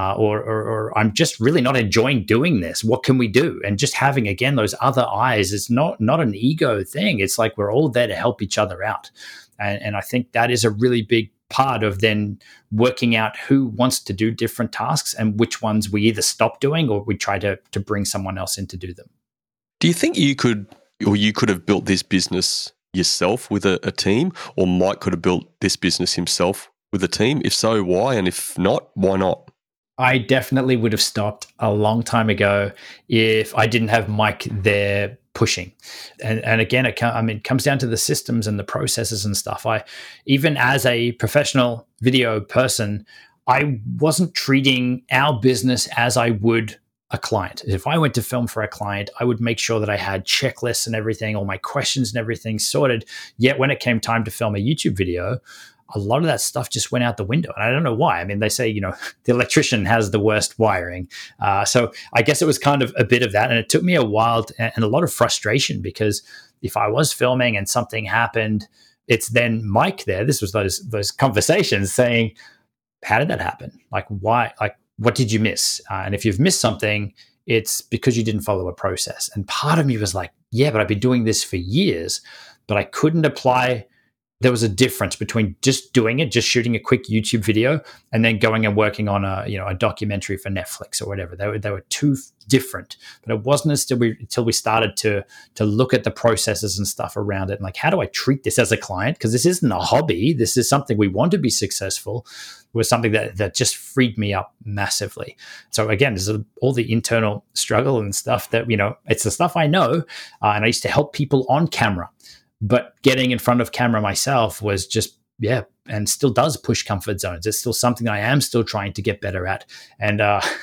Or I'm just really not enjoying doing this. What can we do? And just having, again, those other eyes is not an ego thing. It's like we're all there to help each other out. And I think that is a really big part of then working out who wants to do different tasks and which ones we either stop doing or we try to bring someone else in to do them. Do you think you could have built this business yourself with a team, or Mike could have built this business himself with a team? If so, why? And if not, why not? I definitely would have stopped a long time ago if I didn't have Mike there pushing. And again, it comes down to the systems and the processes and stuff. Even as a professional video person, I wasn't treating our business as I would a client. If I went to film for a client, I would make sure that I had checklists and everything, all my questions and everything sorted. Yet when it came time to film a YouTube video, a lot of that stuff just went out the window. And I don't know why. I mean, they say, the electrician has the worst wiring. So I guess it was kind of a bit of that. And it took me a while and a lot of frustration, because if I was filming and something happened, it's then Mike there. This was those conversations saying, how did that happen? Like, why? Like, what did you miss? And if you've missed something, it's because you didn't follow a process. And part of me was like, yeah, but I've been doing this for years, but I couldn't apply. There was a difference between just doing it, just shooting a quick YouTube video, and then going and working on a documentary for Netflix or whatever. They were two different. But it wasn't until we started to look at the processes and stuff around it, and like, how do I treat this as a client? Because this isn't a hobby. This is something we want to be successful. It was something that just freed me up massively. So again, there's all the internal struggle and stuff that, it's the stuff I know, and I used to help people on camera. But getting in front of camera myself was just, and still does push comfort zones. It's still something I am still trying to get better at. And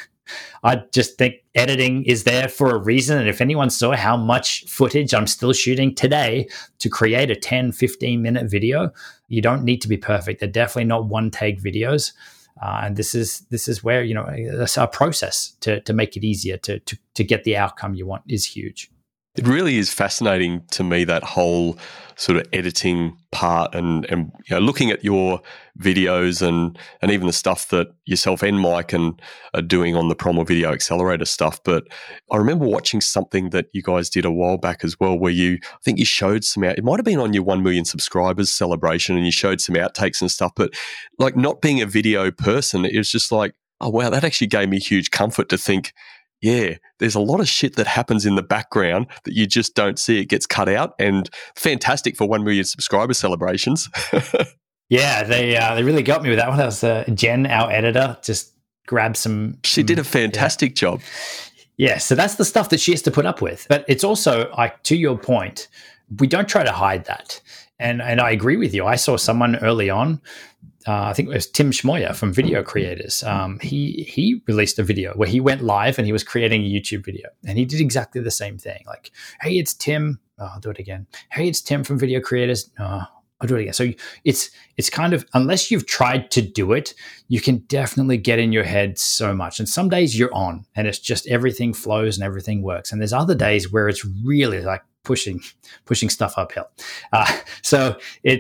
I just think editing is there for a reason. And if anyone saw how much footage I'm still shooting today to create a 10, 15-minute video, you don't need to be perfect. They're definitely not one-take videos. And this is where, that's our process to make it easier to get the outcome you want is huge. It really is fascinating to me, that whole sort of editing part and looking at your videos and even the stuff that yourself and Mike are doing on the Promo Video Accelerator stuff. But I remember watching something that you guys did a while back as well, where I think you showed some it might have been on your 1 million subscribers celebration, and you showed some outtakes and stuff. But like, not being a video person, it was just like, oh wow, that actually gave me huge comfort to think, yeah, there's a lot of shit that happens in the background that you just don't see. It gets cut out, and fantastic for 1 million subscriber celebrations. Yeah, they really got me with that one. That was Jen, our editor, just grabbed some. She did a fantastic job. Yeah, so that's the stuff that she has to put up with. But it's also, like, to your point, we don't try to hide that. And I agree with you. I saw someone early on. I think it was Tim Schmoyer from Video Creators. He released a video where he went live and he was creating a YouTube video, and he did exactly the same thing. Like, hey, it's Tim. Oh, I'll do it again. Hey, it's Tim from Video Creators. Oh, I'll do it again. So it's kind of, unless you've tried to do it, you can definitely get in your head so much. And some days you're on and it's just everything flows and everything works. And there's other days where it's really like pushing stuff uphill. So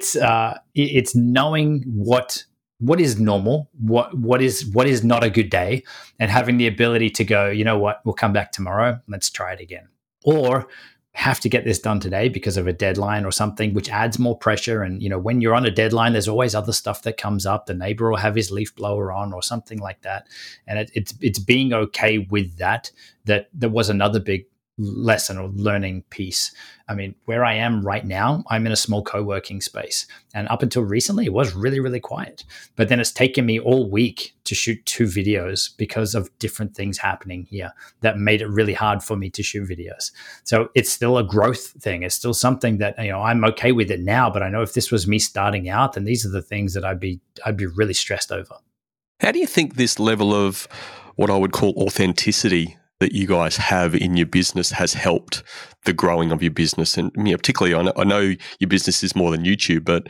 it's knowing what is normal, what is not a good day, and having the ability to go, you know what, we'll come back tomorrow. Let's try it again. Or have to get this done today because of a deadline or something, which adds more pressure. And, when you're on a deadline, there's always other stuff that comes up. The neighbor will have his leaf blower on or something like that. And it's being okay with that. That there was another big lesson or learning piece. I mean, where I am right now, I'm in a small co-working space. And up until recently, it was really, really quiet. But then it's taken me all week to shoot 2 videos because of different things happening here that made it really hard for me to shoot videos. So it's still a growth thing. It's still something that, I'm okay with it now, but I know if this was me starting out, then these are the things that I'd be really stressed over. How do you think this level of what I would call authenticity that you guys have in your business has helped the growing of your business? And particularly, I know your business is more than YouTube, but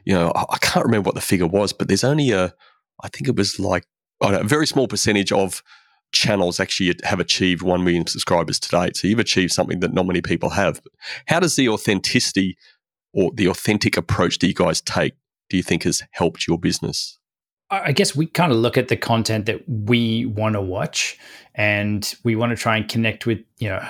I can't remember what the figure was, but there's only I think it was like a very small percentage of channels actually have achieved 1 million subscribers to date. So you've achieved something that not many people have. How does the authenticity or the authentic approach that you guys take, do you think has helped your business? I guess we kind of look at the content that we want to watch, and we want to try and connect with,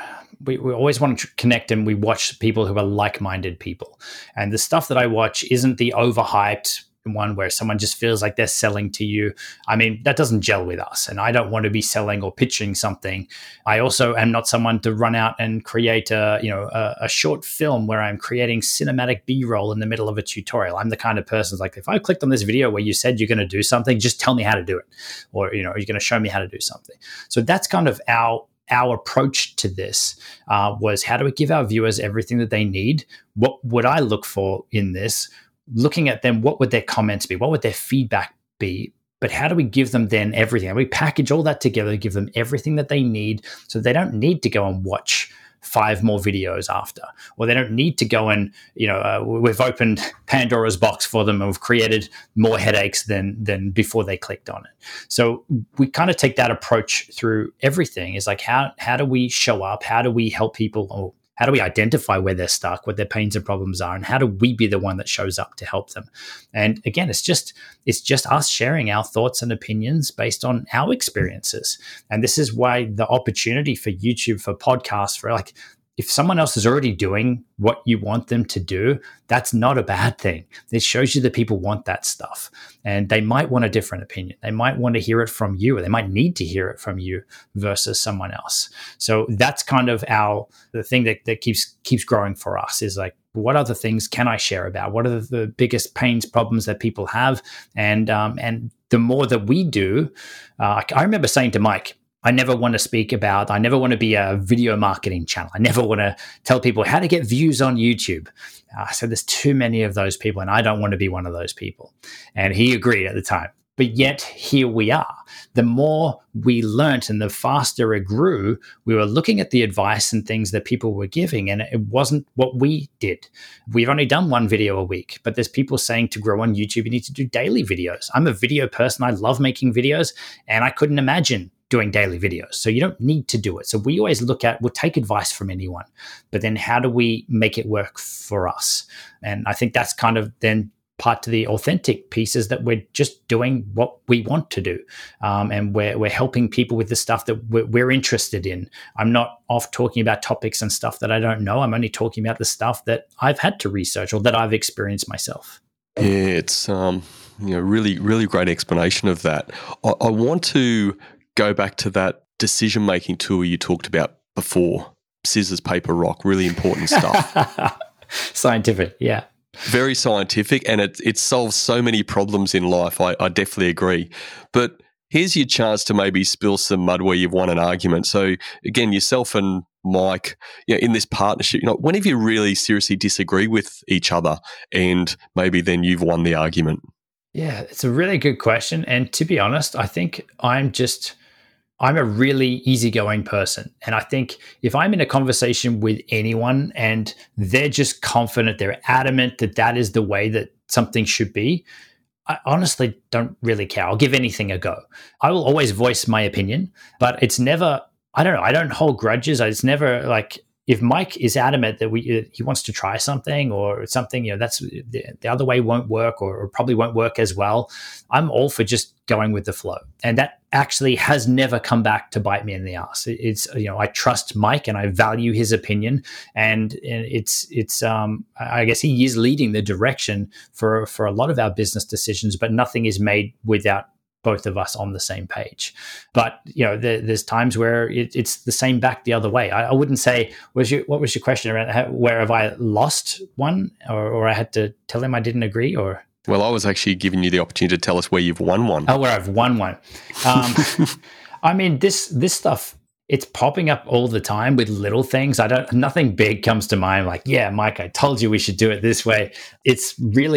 we always want to connect, and we watch people who are like-minded people. And the stuff that I watch isn't the overhyped one where someone just feels like they're selling to you. I mean, that doesn't gel with us, and I don't want to be selling or pitching something. I also am not someone to run out and create a short film where I'm creating cinematic B-roll in the middle of a tutorial. I'm the kind of person like, if I clicked on this video where you said you're going to do something, just tell me how to do it, or you're going to show me how to do something. So that's kind of our approach to this was, how do we give our viewers everything that they need? What would I look for in this? Looking at them, what would their comments be? What would their feedback be? But how do we give them then everything? How do we package all that together, give them everything that they need so they don't need to go and watch 5 more videos after, or they don't need to go and, we've opened Pandora's box for them and we've created more headaches than before they clicked on it. So we kind of take that approach through everything. Is like, how do we show up? How do we help people? Or how do we identify where they're stuck, what their pains and problems are, and how do we be the one that shows up to help them? And again, it's just us sharing our thoughts and opinions based on our experiences. And this is why the opportunity for YouTube, for podcasts, for like, if someone else is already doing what you want them to do, that's not a bad thing. It shows you that people want that stuff, and they might want a different opinion. They might want to hear it from you, or they might need to hear it from you versus someone else. So that's kind of the thing that keeps growing for us, is like, what other things can I share about? What are the biggest pains, problems that people have? And the more that we do, I remember saying to Mike, I never want to be a video marketing channel. I never want to tell people how to get views on YouTube. I said, there's too many of those people, and I don't want to be one of those people. And he agreed at the time. But yet here we are. The more we learnt and the faster it grew, we were looking at the advice and things that people were giving, and it wasn't what we did. We've only done 1 video a week, but there's people saying to grow on YouTube, you need to do daily videos. I'm a video person. I love making videos, and I couldn't imagine doing daily videos. So you don't need to do it. So we always we'll take advice from anyone, but then how do we make it work for us? And I think that's kind of then part to the authentic pieces, that we're just doing what we want to do. And we're helping people with the stuff that we're interested in. I'm not off talking about topics and stuff that I don't know. I'm only talking about the stuff that I've had to research or that I've experienced myself. Yeah, it's really, really great explanation of that. I want to go back to that decision-making tool you talked about before, scissors, paper, rock, really important stuff. Scientific, yeah. Very scientific, and it solves so many problems in life. I definitely agree. But here's your chance to maybe spill some mud where you've won an argument. So again, yourself and Mike, in this partnership, when have you really seriously disagree with each other, and maybe then you've won the argument? Yeah, it's a really good question. And to be honest, I think I'm a really easygoing person. And I think if I'm in a conversation with anyone and they're just confident, they're adamant that is the way that something should be, I honestly don't really care. I'll give anything a go. I will always voice my opinion, but it's never, I don't know, I don't hold grudges. It's never like, if Mike is adamant that he wants to try something or something, that's the other way won't work or probably won't work as well, I'm all for just going with the flow. And that actually has never come back to bite me in the ass. It's I trust Mike and I value his opinion, and it's I guess he is leading the direction for a lot of our business decisions, but nothing is made without both of us on the same page. But there's times where it's the same back the other way. I wouldn't say, what was your question around where have I lost one or I had to tell him I didn't agree or? Well, I was actually giving you the opportunity to tell us where you've won one. Oh, where I've won one. I mean, this stuff, it's popping up all the time with little things. Nothing big comes to mind like, yeah, Mike, I told you we should do it this way. It's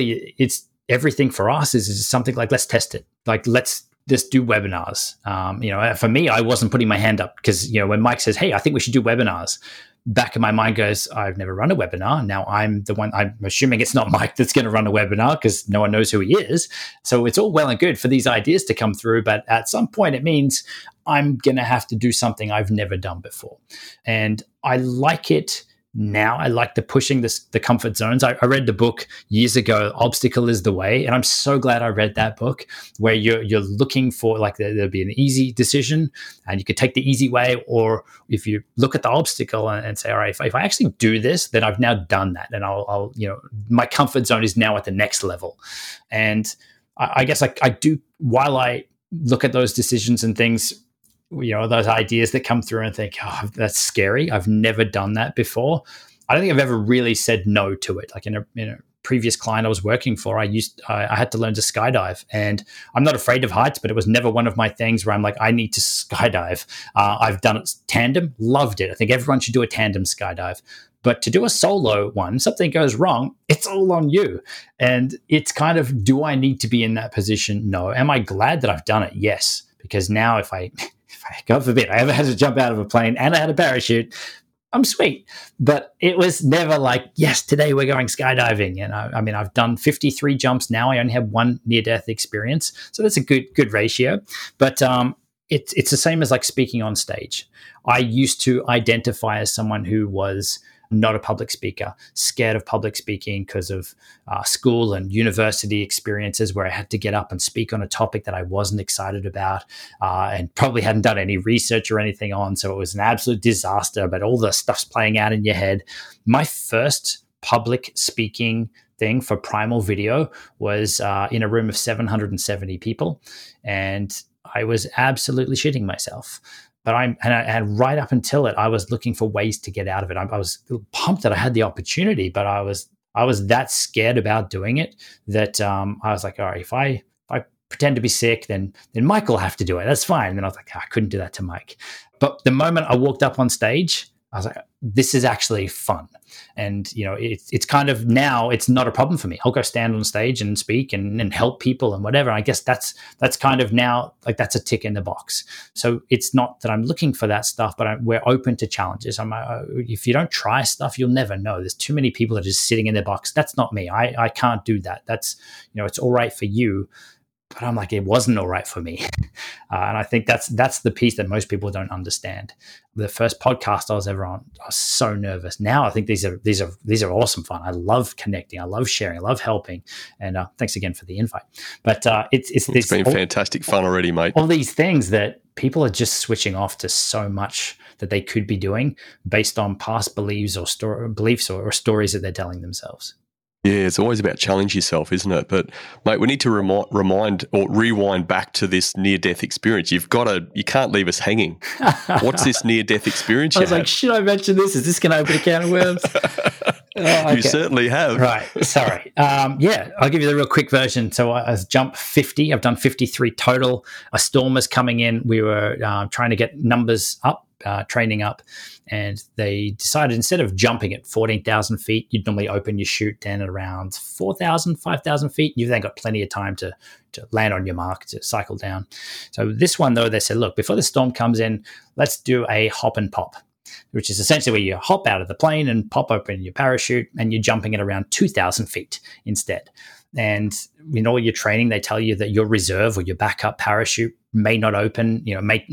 everything for us is something like, let's test it. Like, let's just do webinars. For me, I wasn't putting my hand up because, when Mike says, hey, I think we should do webinars, back of my mind goes, I've never run a webinar. Now I'm the one, I'm assuming it's not Mike that's going to run a webinar because no one knows who he is. So it's all well and good for these ideas to come through. But at some point, it means I'm going to have to do something I've never done before. And I like it now. I like the pushing the comfort zones. I read the book years ago, Obstacle is the Way. And I'm so glad I read that book where you're looking for like there'll be an easy decision and you could take the easy way. Or if you look at the obstacle and say, all right, if I actually do this, then I've now done that. And I'll my comfort zone is now at the next level. And I guess I do, while I look at those decisions and things, those ideas that come through and think, oh, that's scary. I've never done that before. I don't think I've ever really said no to it. Like in a previous client I was working for, I had to learn to skydive, and I'm not afraid of heights, but it was never one of my things where I'm like, I need to skydive. I've done it tandem, loved it. I think everyone should do a tandem skydive. But to do a solo one, something goes wrong, it's all on you. And it's kind of, do I need to be in that position? No. Am I glad that I've done it? Yes. Because now if I God forbid, I ever had to jump out of a plane and I had a parachute, I'm sweet. But it was never like, yes, today we're going skydiving. And I've done 53 jumps now. I only have one near-death experience. So that's a good ratio. But it's the same as like speaking on stage. I used to identify as someone who was not a public speaker, scared of public speaking because of school and university experiences where I had to get up and speak on a topic that I wasn't excited about and probably hadn't done any research or anything on. So it was an absolute disaster, but all the stuff's playing out in your head. My first public speaking thing for Primal Video was in a room of 770 people, and I was absolutely shitting myself. But and right up until it, I was looking for ways to get out of it. I was pumped that I had the opportunity, but I was that scared about doing it that I was like, all right, if I pretend to be sick, then Mike will have to do it. That's fine. And then I was like, I couldn't do that to Mike. But the moment I walked up on stage, I was like, this is actually fun. And, it's kind of now it's not a problem for me. I'll go stand on stage and speak and help people and whatever. I guess that's kind of now like that's a tick in the box. So it's not that I'm looking for that stuff, but we're open to challenges. If you don't try stuff, you'll never know. There's too many people that are just sitting in their box. That's not me. I can't do that. That's, it's all right for you. But I'm like, it wasn't all right for me. And I think that's the piece that most people don't understand. The first podcast I was ever on, I was so nervous. Now I think these are awesome fun. I love connecting. I love sharing. I love helping. And thanks again for the invite. But it's been fantastic fun already, mate. All these things that people are just switching off to so much that they could be doing based on past beliefs or stories that they're telling themselves. Yeah, it's always about challenge yourself, isn't it? But, mate, we need to remind or rewind back to this near-death experience. You can't leave us hanging. What's this near-death experience? I was like, should I mention this? Is this going to open a can of worms? Okay. You certainly have. Right. Sorry. I'll give you the real quick version. So I jumped 50. I've done 53 total. A storm was coming in. We were trying to get numbers up, training up. And they decided instead of jumping at 14,000 feet, you'd normally open your chute then at around 4,000, 5,000 feet. You've then got plenty of time to land on your mark, to cycle down. So this one, though, they said, look, before the storm comes in, let's do a hop and pop, which is essentially where you hop out of the plane and pop open your parachute, and you're jumping at around 2,000 feet instead. And in all your training, they tell you that your reserve or your backup parachute may not open,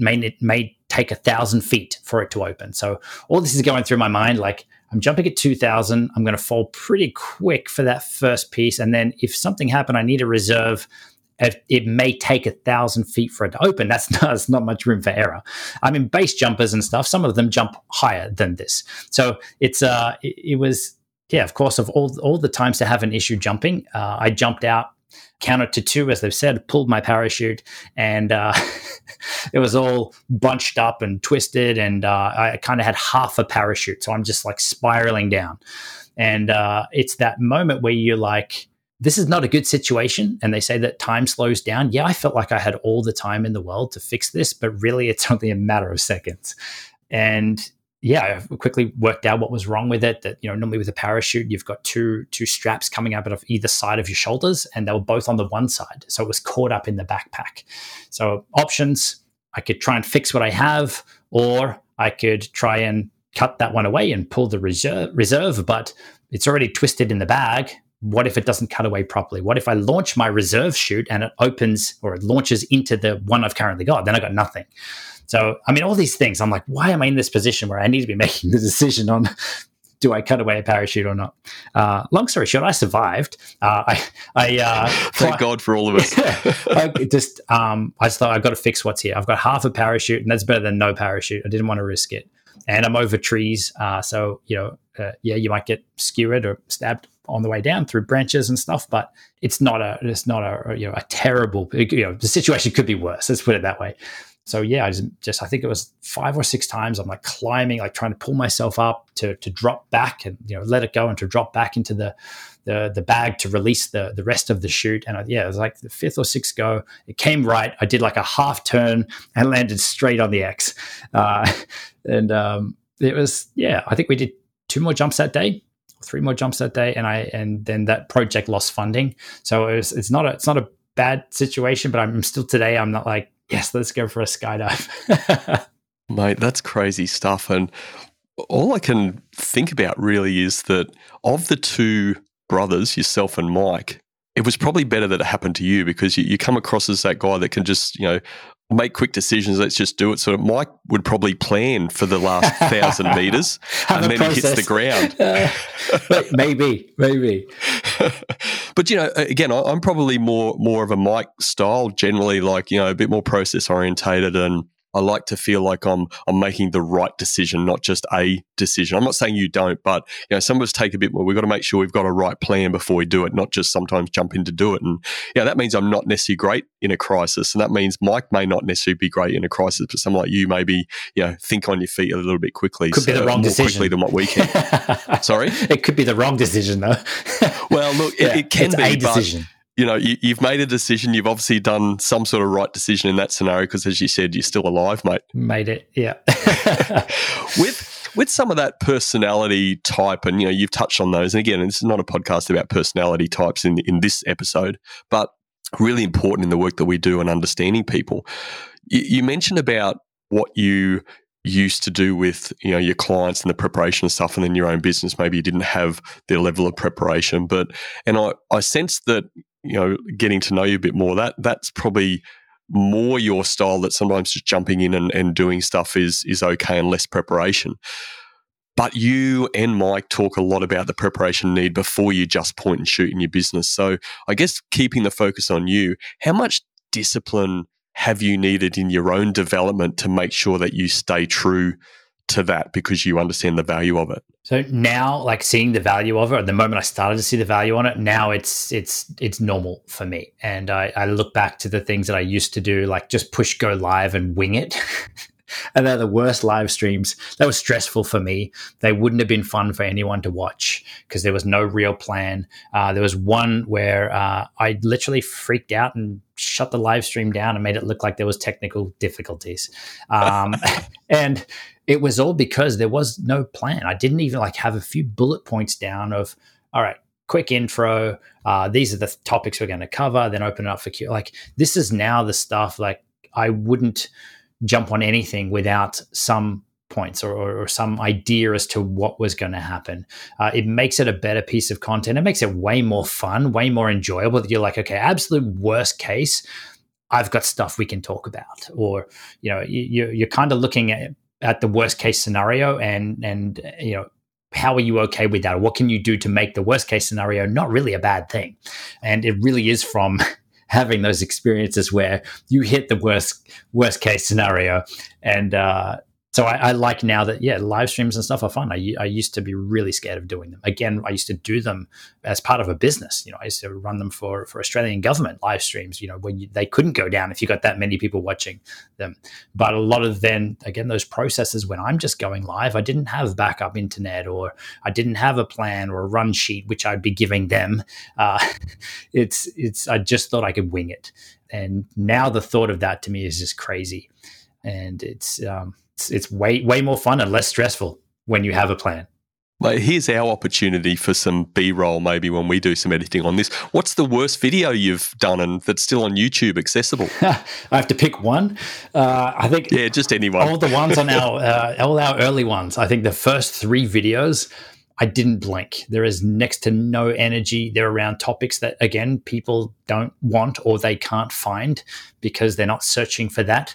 may take 1,000 feet for it to open. So all this is going through my mind, like I'm jumping at 2,000. I'm going to fall pretty quick for that first piece. And then if something happened, I need a reserve. It may take 1,000 feet for it to open. That's not much room for error. I mean, base jumpers and stuff, some of them jump higher than this. So it was, of course, of all the times to have an issue jumping, I jumped out Counter to 2, as they've said, pulled my parachute, and it was all bunched up and twisted, and I kind of had half a parachute. So I'm just like spiraling down. And it's that moment where you're like, this is not a good situation. And they say that time slows down. Yeah, I felt like I had all the time in the world to fix this, but really it's only a matter of seconds. And yeah, I quickly worked out what was wrong with it. That, normally with a parachute, you've got two straps coming up out of either side of your shoulders, and they were both on the one side. So it was caught up in the backpack. So options, I could try and fix what I have, or I could try and cut that one away and pull the reserve, but it's already twisted in the bag. What if it doesn't cut away properly? What if I launch my reserve chute and it opens or it launches into the one I've currently got? Then I got nothing. So, all these things, I'm like, why am I in this position where I need to be making the decision on, do I cut away a parachute or not? Long story short, I survived. Thank God for all of us. I just thought, I've got to fix what's here. I've got half a parachute, and that's better than no parachute. I didn't want to risk it. And I'm over trees. So, you might get skewered or stabbed on the way down through branches and stuff, but it's not a terrible, the situation could be worse. Let's put it that way. So yeah, I think it was 5 or 6 times I'm like climbing, like trying to pull myself up to drop back and, let it go and to drop back into the bag to release the rest of the chute. And it was like the 5th or 6th go. It came right. I did like a half turn and landed straight on the X. It was, I think we did 2 more jumps that day, 3 more jumps that day. And then that project lost funding. So it's not a bad situation, but I'm still today, I'm not like, yes, let's go for a skydive. Mate, that's crazy stuff. And all I can think about really is that of the 2 brothers, yourself and Mike, it was probably better that it happened to you, because you come across as that guy that can just, make quick decisions. Let's just do it. So Mike would probably plan for the last 1,000 meters and then he hits the ground. Maybe. But, again, I'm probably more of a Mike style, generally, like, a bit more process orientated, and I like to feel like I'm making the right decision, not just a decision. I'm not saying you don't, but some of us take a bit more. We've got to make sure we've got a right plan before we do it, not just sometimes jump in to do it. And that means I'm not necessarily great in a crisis, and that means Mike may not necessarily be great in a crisis, but someone like you maybe think on your feet a little bit quickly. Could be the wrong decision. Quickly than what we can. Sorry, it could be the wrong decision though. Well, look, it can be a decision. You've made a decision. You've obviously done some sort of right decision in that scenario, because, as you said, you're still alive, mate. Made it, yeah. With some of that personality type, and you've touched on those. And again, this is not a podcast about personality types in this episode, but really important in the work that we do and understanding people. You mentioned about what you used to do with your clients and the preparation and stuff, and then your own business. Maybe you didn't have their level of preparation, and I sense that getting to know you a bit more, that's probably more your style, that sometimes just jumping in and doing stuff is okay and less preparation. But you and Mike talk a lot about the preparation need before you just point and shoot in your business. So I guess keeping the focus on you, how much discipline have you needed in your own development to make sure that you stay true to that, because you understand the value of it? So now, like, seeing the value of it, at the moment I started to see the value on it, now it's normal for me. And I look back to the things that I used to do, like just push go live and wing it. And they're the worst live streams. That was stressful for me. They wouldn't have been fun for anyone to watch because there was no real plan. There was one where I literally freaked out and shut the live stream down and made it look like there was technical difficulties. And it was all because there was no plan. I didn't even have a few bullet points down of, all right, quick intro. These are the topics we're going to cover. Then open it up for Q. This is now the stuff. I wouldn't jump on anything without some points or some idea as to what was going to happen. It makes it a better piece of content. It makes it way more fun, way more enjoyable. That you're like, okay, absolute worst case, I've got stuff we can talk about. Or, you're kind of looking at the worst case scenario and how are you okay with that? Or what can you do to make the worst case scenario not really a bad thing? And it really is from having those experiences where you hit the worst case scenario and So I like now that, live streams and stuff are fun. I used to be really scared of doing them. Again, I used to do them as part of a business. I used to run them for Australian government live streams, when they couldn't go down if you got that many people watching them. But a lot of those processes when I'm just going live, I didn't have backup internet, or I didn't have a plan or a run sheet, which I'd be giving them. I just thought I could wing it. And now the thought of that to me is just crazy. And it's way more fun and less stressful when you have a plan. Well, here's our opportunity for some B-roll maybe when we do some editing on this. What's the worst video you've done and that's still on YouTube accessible? I have to pick one. I think just anyone. All the ones on all our early ones. I think the first 3 videos, I didn't blink. There is next to no energy. They're around topics that, again, people don't want or they can't find because they're not searching for that.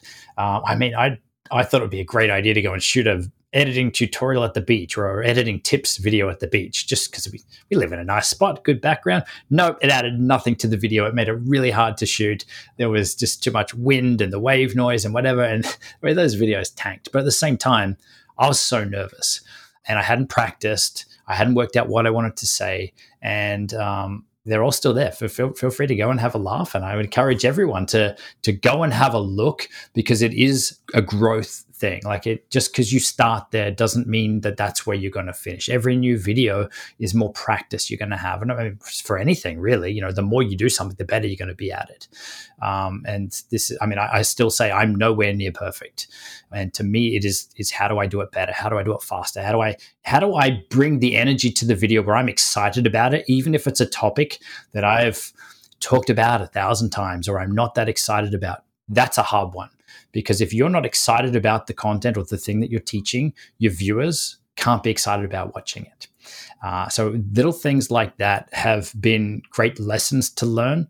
I thought it would be a great idea to go and shoot a editing tutorial at the beach or editing tips video at the beach, just because we live in a nice spot, good background. Nope, it added nothing to the video. It made it really hard to shoot. There was just too much wind and the wave noise and whatever, and those videos tanked. But at the same time, I was so nervous and I hadn't practiced. I hadn't worked out what I wanted to say, and they're all still there. Feel free to go and have a laugh. And I would encourage everyone to go and have a look, because it is a growth thing. Like, it just because you start there doesn't mean that that's where you're going to finish. Every new video is more practice you're going to have. And I mean, for anything really, the more you do something, the better you're going to be at it. And this is, I still say I'm nowhere near perfect. And to me, it is how do I do it better? How do I do it faster? How do I bring the energy to the video where I'm excited about it, even if it's a topic that I've talked about 1,000 times or I'm not that excited about? That's a hard one, because if you're not excited about the content or the thing that you're teaching, your viewers can't be excited about watching it. So little things like that have been great lessons to learn.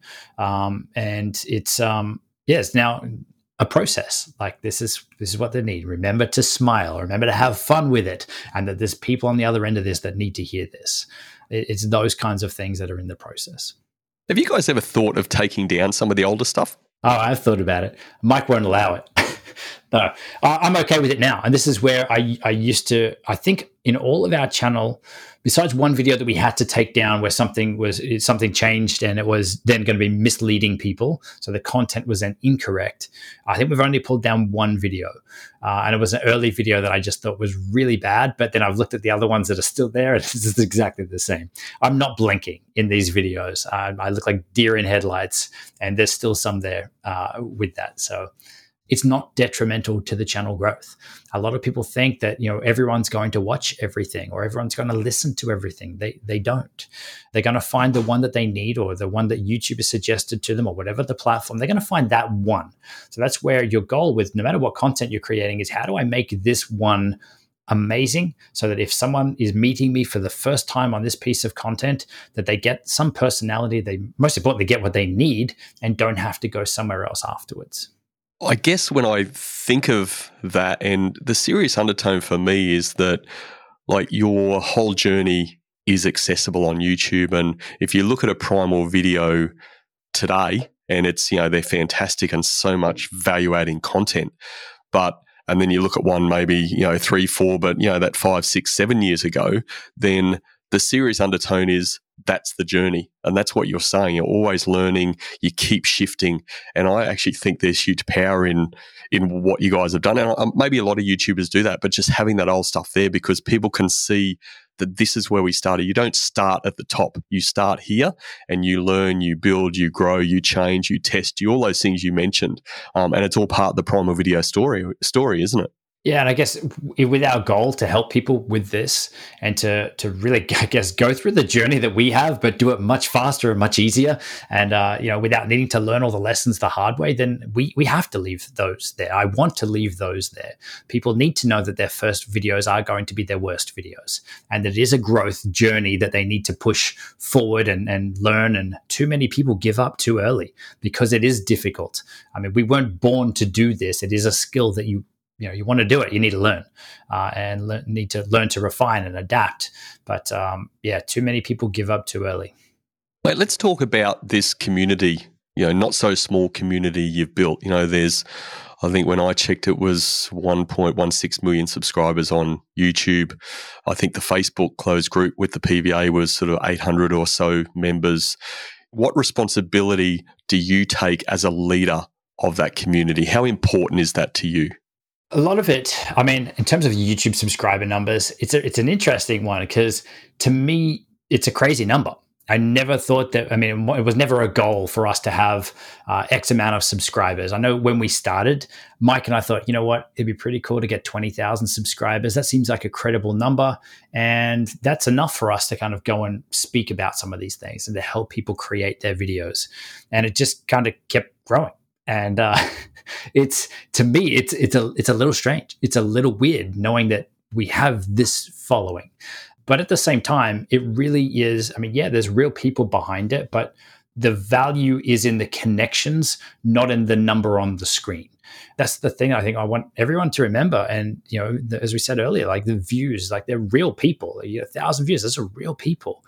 And it's now a process. Like, this is what they need. Remember to smile, remember to have fun with it, and that there's people on the other end of this that need to hear this. It's those kinds of things that are in the process. Have you guys ever thought of taking down some of the older stuff? Oh, I've thought about it. Mike won't allow it. No, I'm okay with it now. And this is where I used to, I think in all of our channel, besides one video that we had to take down where something changed and it was then going to be misleading people, so the content was then incorrect, I think we've only pulled down one video. And it was an early video that I just thought was really bad. But then I've looked at the other ones that are still there, and it's exactly the same. I'm not blinking in these videos. I look like deer in headlights, and there's still some there with that. So it's not detrimental to the channel growth. A lot of people think that, everyone's going to watch everything or everyone's going to listen to everything. They don't. They're going to find the one that they need, or the one that YouTube has suggested to them, or whatever the platform. They're going to find that one. So that's where your goal with no matter what content you're creating is, how do I make this one amazing, so that if someone is meeting me for the first time on this piece of content, that they get some personality, they most importantly get what they need and don't have to go somewhere else afterwards. I guess when I think of that, and the serious undertone for me is that, like, your whole journey is accessible on YouTube. And if you look at a Primal video today, and it's, they're fantastic and so much value-adding content, and then you look at one maybe, 3, 4, but, that 5, 6, 7 years ago, then the serious undertone is that's the journey. And that's what you're saying. You're always learning. You keep shifting. And I actually think there's huge power in what you guys have done. And maybe a lot of YouTubers do that, but just having that old stuff there, because people can see that this is where we started. You don't start at the top. You start here and you learn, you build, you grow, you change, you test, all those things you mentioned. And it's all part of the Primal Video story, isn't it? Yeah, and I guess with our goal to help people with this and to really, I guess, go through the journey that we have, but do it much faster and much easier, and without needing to learn all the lessons the hard way, then we have to leave those there. I want to leave those there. People need to know that their first videos are going to be their worst videos, and that it is a growth journey that they need to push forward and learn. And too many people give up too early because it is difficult. I mean, we weren't born to do this. It is a skill that you want to do it, you need to learn need to learn to refine and adapt. But too many people give up too early. Wait, let's talk about this community, not so small community you've built. There's I think when I checked, it was 1.16 million subscribers on YouTube. I think the Facebook closed group with the PVA was sort of 800 or so members. What responsibility do you take as a leader of that community? How important is that to you? A lot of it, I mean, in terms of YouTube subscriber numbers, it's an interesting one because to me, it's a crazy number. I never thought that, I mean, it was never a goal for us to have X amount of subscribers. I know when we started, Mike and I thought, you know what, it'd be pretty cool to get 20,000 subscribers. That seems like a credible number. And that's enough for us to kind of go and speak about some of these things and to help people create their videos. And it just kind of kept growing. And it's, to me, it's a little strange. It's a little weird knowing that we have this following. But at the same time, it really is, I mean, yeah, there's real people behind it, but the value is in the connections, not in the number on the screen. That's the thing I think I want everyone to remember. And, you know, as we said earlier, like the views, like they're real people. 1,000 views, those are real people.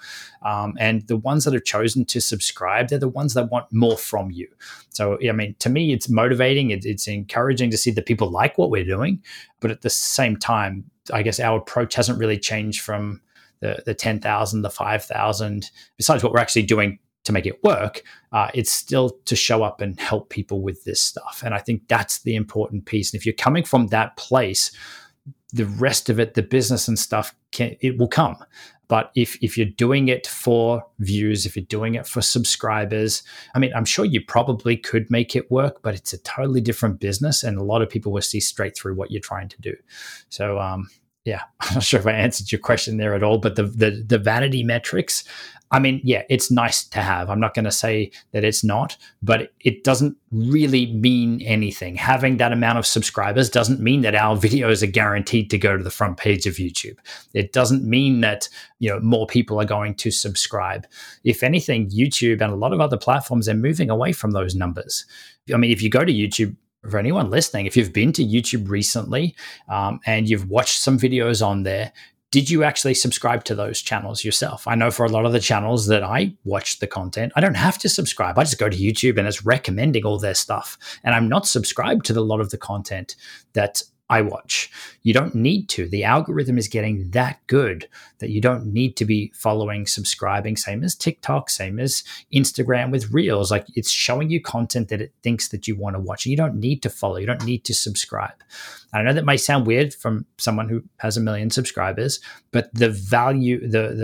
And the ones that have chosen to subscribe, they're the ones that want more from you. So, I mean, to me, it's motivating. It's encouraging to see that people like what we're doing. But at the same time, I guess our approach hasn't really changed from the 10,000, the 5,000, besides what we're actually doing to make it work, it's still to show up and help people with this stuff. And I think that's the important piece. And if you're coming from that place, the rest of it, the business and stuff, it will come. But if you're doing it for views, if you're doing it for subscribers, I mean, I'm sure you probably could make it work, but it's a totally different business. And a lot of people will see straight through what you're trying to do. So, yeah, I'm not sure if I answered your question there at all, but the vanity metrics, I mean, yeah, it's nice to have. I'm not going to say that it's not, but it doesn't really mean anything. Having that amount of subscribers doesn't mean that our videos are guaranteed to go to the front page of YouTube. It doesn't mean that, you know, more people are going to subscribe. If anything, YouTube and a lot of other platforms are moving away from those numbers. I mean, if you go to YouTube, for anyone listening, if you've been to YouTube recently and you've watched some videos on there, did you actually subscribe to those channels yourself? I know for a lot of the channels that I watch the content, I don't have to subscribe. I just go to YouTube and it's recommending all their stuff. And I'm not subscribed to a lot of the content that I watch. You don't need to. The algorithm is getting that good that you don't need to be following, subscribing, same as TikTok, same as Instagram with Reels. Like it's showing you content that it thinks that you want to watch. And you don't need to follow. You don't need to subscribe. I know that may sound weird from someone who has 1 million subscribers, but the value,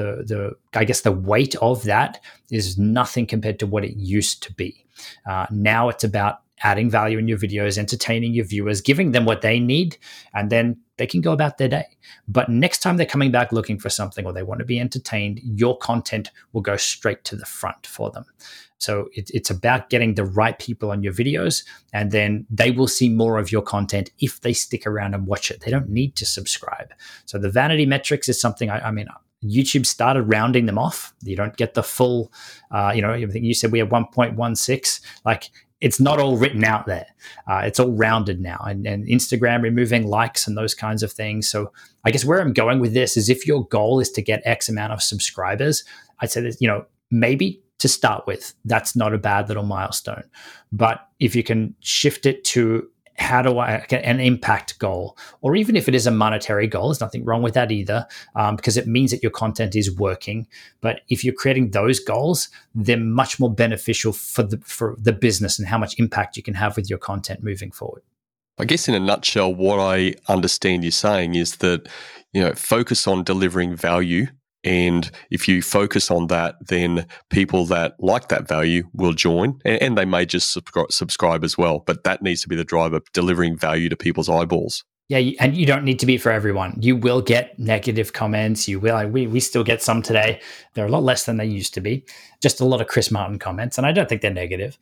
I guess the weight of that is nothing compared to what it used to be. Now it's about adding value in your videos, entertaining your viewers, giving them what they need, and then they can go about their day. But next time they're coming back looking for something or they want to be entertained, your content will go straight to the front for them. So it's about getting the right people on your videos, and then they will see more of your content if they stick around and watch it. They don't need to subscribe. So the vanity metrics is something, I mean, YouTube started rounding them off. You don't get the full, everything you said, we have 1.16, like it's not all written out there. It's all rounded now, and Instagram removing likes and those kinds of things. So I guess where I'm going with this is if your goal is to get X amount of subscribers, I'd say that, maybe to start with, that's not a bad little milestone. But if you can shift it to how do I get an impact goal, or even if it is a monetary goal, there's nothing wrong with that either, because it means that your content is working. But if you're creating those goals, they're much more beneficial for the business and how much impact you can have with your content moving forward. I guess in a nutshell, what I understand you saying is that, focus on delivering value. And if you focus on that, then people that like that value will join, and they may just subscribe as well. But that needs to be the driver, delivering value to people's eyeballs. Yeah, and you don't need to be for everyone. You will get negative comments. You will. We still get some today. They're a lot less than they used to be. Just a lot of Chris Martin comments, and I don't think they're negative.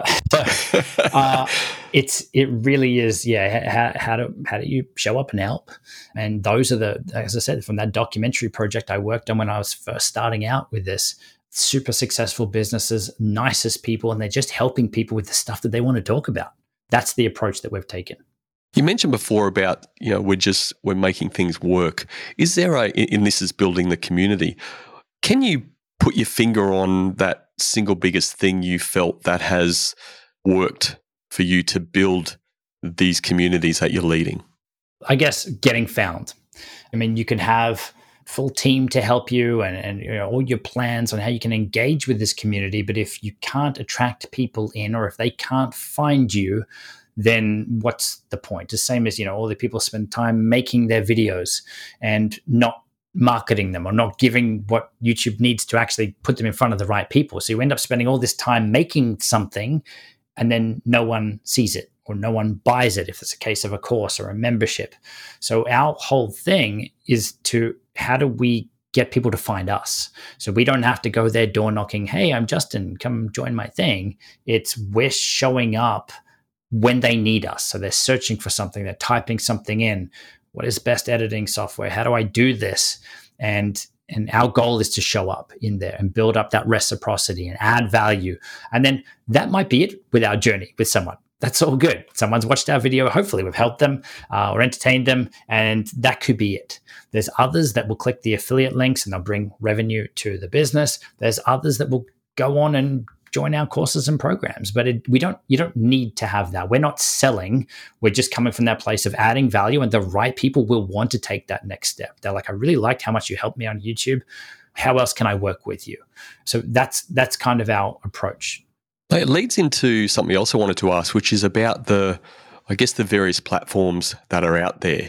It really is. Yeah, how do you show up and help? And those are as I said, from that documentary project I worked on when I was first starting out with this. Super successful businesses, nicest people, and they're just helping people with the stuff that they want to talk about. That's the approach that we've taken. You mentioned before about, we're making things work. Is there and this is building the community. Can you put your finger on that single biggest thing you felt that has worked for you to build these communities that you're leading? I guess getting found. I mean, you can have full team to help you and all your plans on how you can engage with this community. But if you can't attract people in, or if they can't find you, then what's the point? The same as, all the people spend time making their videos and not marketing them or not giving what YouTube needs to actually put them in front of the right people. So you end up spending all this time making something and then no one sees it or no one buys it if it's a case of a course or a membership. So our whole thing is how do we get people to find us? So we don't have to go there door knocking, hey, I'm Justin, come join my thing. It's we're showing up when they need us. So they're searching for something, they're typing something in. What is best editing software? How do I do this? And our goal is to show up in there and build up that reciprocity and add value. And then that might be it with our journey with someone. That's all good. Someone's watched our video. Hopefully we've helped them or entertained them. And that could be it. There's others that will click the affiliate links and they'll bring revenue to the business. There's others that will go on and join our courses and programs. But you don't need to have that. We're not selling. We're just coming from that place of adding value, and the right people will want to take that next step. They're like, I really liked how much you helped me on YouTube. How else can I work with you? So that's kind of our approach. It leads into something else I wanted to ask, which is about the various platforms that are out there.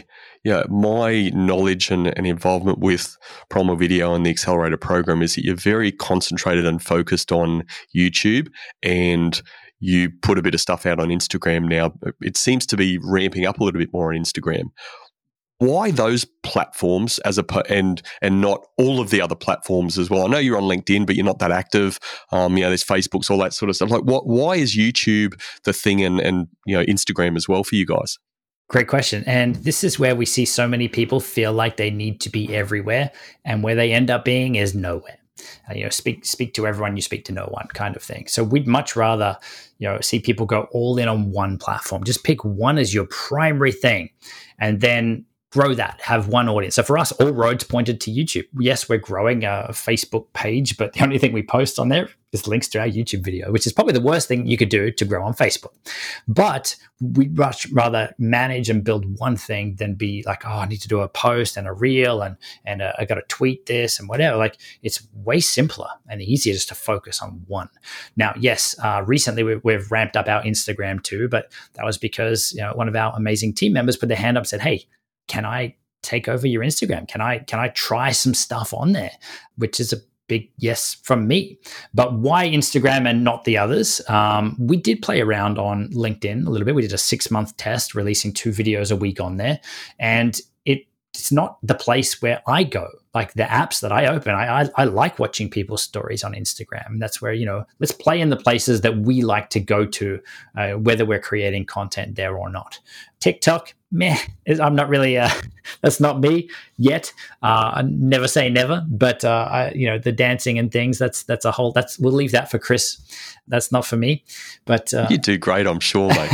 My knowledge and involvement with Primal Video and the Accelerator program is that you're very concentrated and focused on YouTube, and you put a bit of stuff out on Instagram now. It seems to be ramping up a little bit more on Instagram. Why those platforms and not all of the other platforms as well? I know you're on LinkedIn, but you're not that active. There's Facebooks, all that sort of stuff. Like, why is YouTube the thing, and Instagram as well for you guys? Great question. And this is where we see so many people feel like they need to be everywhere, and where they end up being is nowhere. Speak to everyone, you speak to no one kind of thing. So we'd much rather, see people go all in on one platform. Just pick one as your primary thing, and then grow that, have one audience. So for us, all roads pointed to YouTube. Yes, we're growing a Facebook page, but the only thing we post on there is links to our YouTube video, which is probably the worst thing you could do to grow on Facebook. But we'd much rather manage and build one thing than be like, I need to do a post and a reel and I got to tweet this and whatever. Like, it's way simpler and easier just to focus on one. Now, yes, recently we've ramped up our Instagram too, but that was because one of our amazing team members put their hand up and said, hey, can I take over your Instagram? Can I try some stuff on there? Which is a big yes from me. But why Instagram and not the others? We did play around on LinkedIn a little bit. We did a 6-month test, releasing 2 videos a week on there. And it's not the place where I go. Like the apps that I open, I like watching people's stories on Instagram. That's where, let's play in the places that we like to go to, whether we're creating content there or not. TikTok, meh, I'm not really, that's not me yet. I never say never, but the dancing and things, we'll leave that for Chris. That's not for me, but. You do great, I'm sure, mate.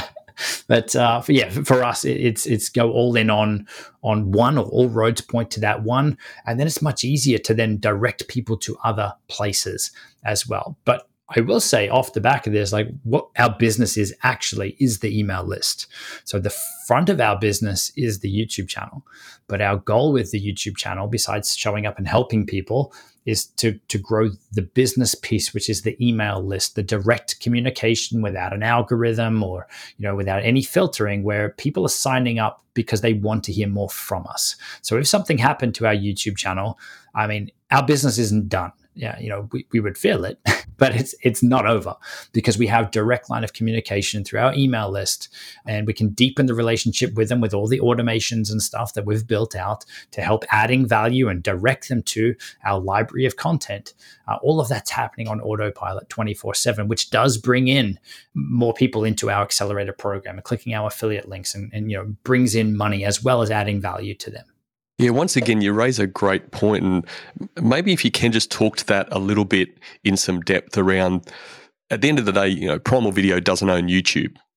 But for us, it's go all in on one, or all roads point to that one, and then it's much easier to then direct people to other places as well. But I will say off the back of this, like, what our business is the email list. So the front of our business is the YouTube channel, but our goal with the YouTube channel, besides showing up and helping people, is to grow the business piece, which is the email list, the direct communication without an algorithm or, without any filtering, where people are signing up because they want to hear more from us. So if something happened to our YouTube channel, I mean, our business isn't done. Yeah, we would feel it, but it's not over, because we have direct line of communication through our email list, and we can deepen the relationship with them with all the automations and stuff that we've built out to help adding value and direct them to our library of content. All of that's happening on autopilot 24/7, which does bring in more people into our accelerator program and clicking our affiliate links and brings in money as well as adding value to them. Yeah, once again, you raise a great point, and maybe if you can just talk to that a little bit in some depth around, at the end of the day, Primal Video doesn't own YouTube.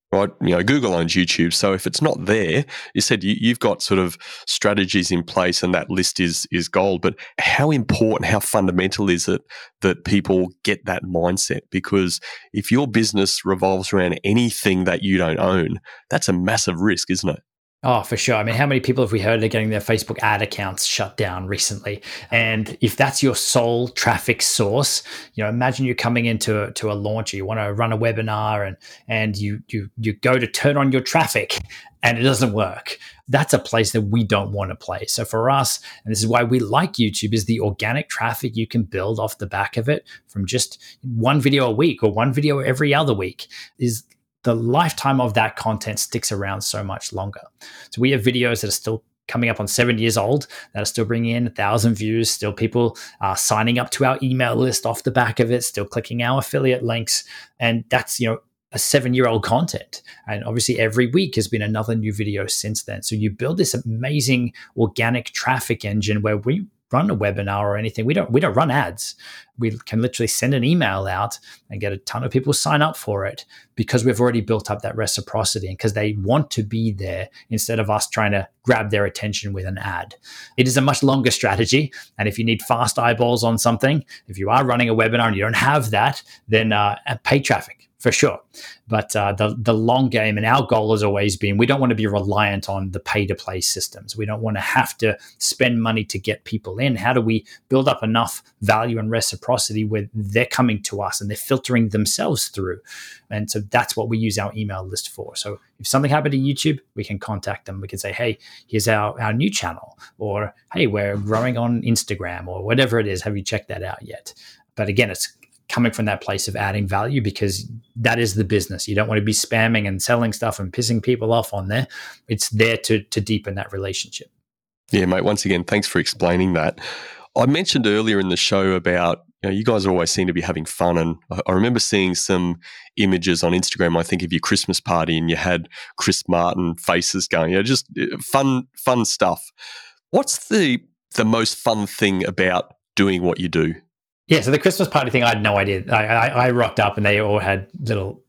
right? Google owns YouTube. So if it's not there, you said you've got sort of strategies in place and that list is gold. But how important, how fundamental is it that people get that mindset? Because if your business revolves around anything that you don't own, that's a massive risk, isn't it? Oh, for sure. I mean, how many people have we heard are getting their Facebook ad accounts shut down recently? And if that's your sole traffic source, imagine you're coming into a launch, or you want to run a webinar, and you go to turn on your traffic and it doesn't work. That's a place that we don't want to play. So for us, and this is why we like YouTube, is the organic traffic you can build off the back of it from just one video a week or one video every other week is the lifetime of that content sticks around so much longer. So we have videos that are still coming up on 7 years old that are still bringing in 1,000 views, still people signing up to our email list off the back of it, still clicking our affiliate links. And that's, a 7-year-old content. And obviously every week has been another new video since then. So you build this amazing organic traffic engine where we run a webinar or anything. We don't run ads. We can literally send an email out and get a ton of people sign up for it because we've already built up that reciprocity and because they want to be there instead of us trying to grab their attention with an ad. It is a much longer strategy. And if you need fast eyeballs on something, if you are running a webinar and you don't have that, then pay traffic. For sure. But the long game, and our goal has always been, we don't want to be reliant on the pay-to-play systems. We don't want to have to spend money to get people in. How do we build up enough value and reciprocity where they're coming to us and they're filtering themselves through? And so that's what we use our email list for. So if something happened to YouTube, we can contact them. We can say, hey, here's our new channel, or hey, we're growing on Instagram, or whatever it is. Have you checked that out yet? But again, it's coming from that place of adding value because that is the business. You don't want to be spamming and selling stuff and pissing people off on there. It's there to deepen that relationship. Yeah, mate, once again, thanks for explaining that. I mentioned earlier in the show about, you guys always seem to be having fun. And I remember seeing some images on Instagram, I think, of your Christmas party, and you had Chris Martin faces going, just fun stuff. What's the most fun thing about doing what you do? Yeah, so the Christmas party thing, I had no idea. I rocked up and they all had little,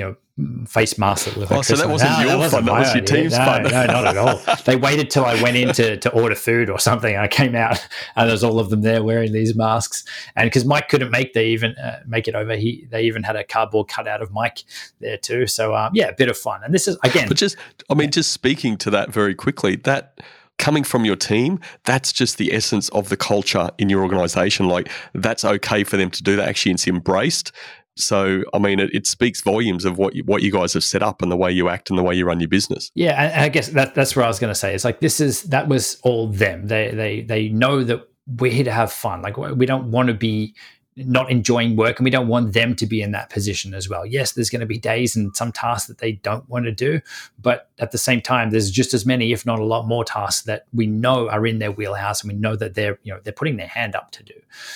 face masks that looked like so Christmas. that wasn't your fun, that was your team's fun. No, not at all. They waited till I went in to order food or something. I came out and there's all of them there wearing these masks. And because Mike couldn't make it over, they even had a cardboard cutout of Mike there too. So a bit of fun. And this is, again... But just speaking to that very quickly, that... coming from your team, that's just the essence of the culture in your organization. Like, that's okay for them to do that. Actually, it's embraced. So, it speaks volumes of what you guys have set up and the way you act and the way you run your business. Yeah, and I guess that's where I was going to say. It's like that was all them. They know that we're here to have fun. Like, we don't want to be not enjoying work, and we don't want them to be in that position as well. Yes, there's going to be days and some tasks that they don't want to do, but at the same time, there's just as many, if not a lot more tasks that we know are in their wheelhouse, and we know that they're putting their hand up to do.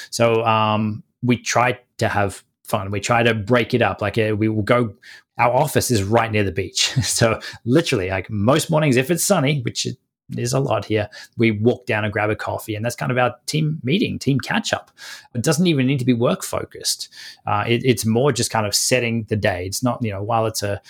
So we try to have fun. We try to break it up. Like we will go. Our office is right near the beach, so literally, like most mornings, if it's sunny, which there's a lot here, we walk down and grab a coffee, and that's kind of our team meeting, team catch up. It doesn't even need to be work focused. It's more just kind of setting the day. It's not, while it's a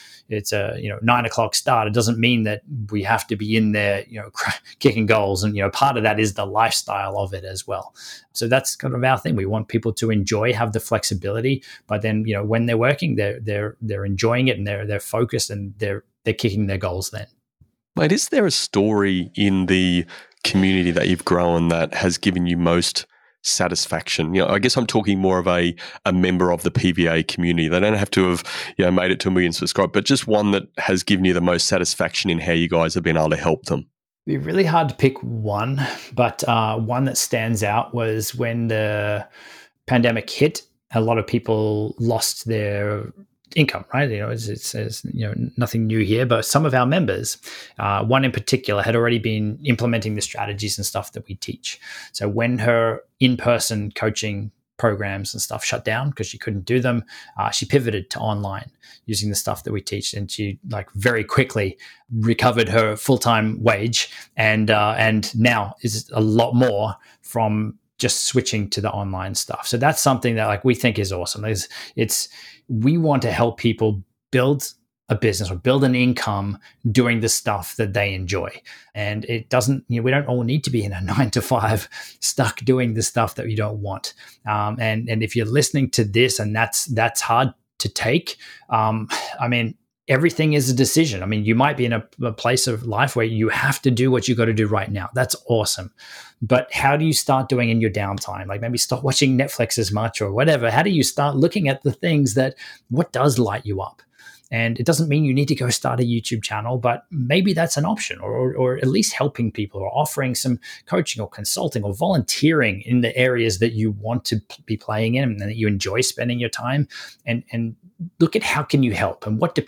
9 o'clock start, it doesn't mean that we have to be in there, kicking goals. And, part of that is the lifestyle of it as well. So that's kind of our thing. We want people to enjoy, have the flexibility, but then, when they're working, they're enjoying it and they're focused and they're kicking their goals then. Mate, is there a story in the community that you've grown that has given you most satisfaction? I guess I'm talking more of a member of the PVA community. They don't have to have made it to 1 million subscribers, but just one that has given you the most satisfaction in how you guys have been able to help them. It'd be really hard to pick one, but one that stands out was when the pandemic hit. A lot of people lost their income, right? It's nothing new here, but some of our members, one in particular, had already been implementing the strategies and stuff that we teach. So when her in-person coaching programs and stuff shut down because she couldn't do them, she pivoted to online using the stuff that we teach, and she very quickly recovered her full-time wage, and now is a lot more from just switching to the online stuff. So that's something that we think is awesome. We want to help people build a business or build an income doing the stuff that they enjoy. And it doesn't, we don't all need to be in a 9-to-5 stuck doing the stuff that you don't want. And if you're listening to this and that's hard to take, everything is a decision. You might be in a place of life where you have to do what you got to do right now. That's awesome. But how do you start doing in your downtime? Like maybe stop watching Netflix as much or whatever. How do you start looking at the things what does light you up? And it doesn't mean you need to go start a YouTube channel, but maybe that's an option, or at least helping people or offering some coaching or consulting or volunteering in the areas that you want to be playing in and that you enjoy spending your time, and look at how can you help and what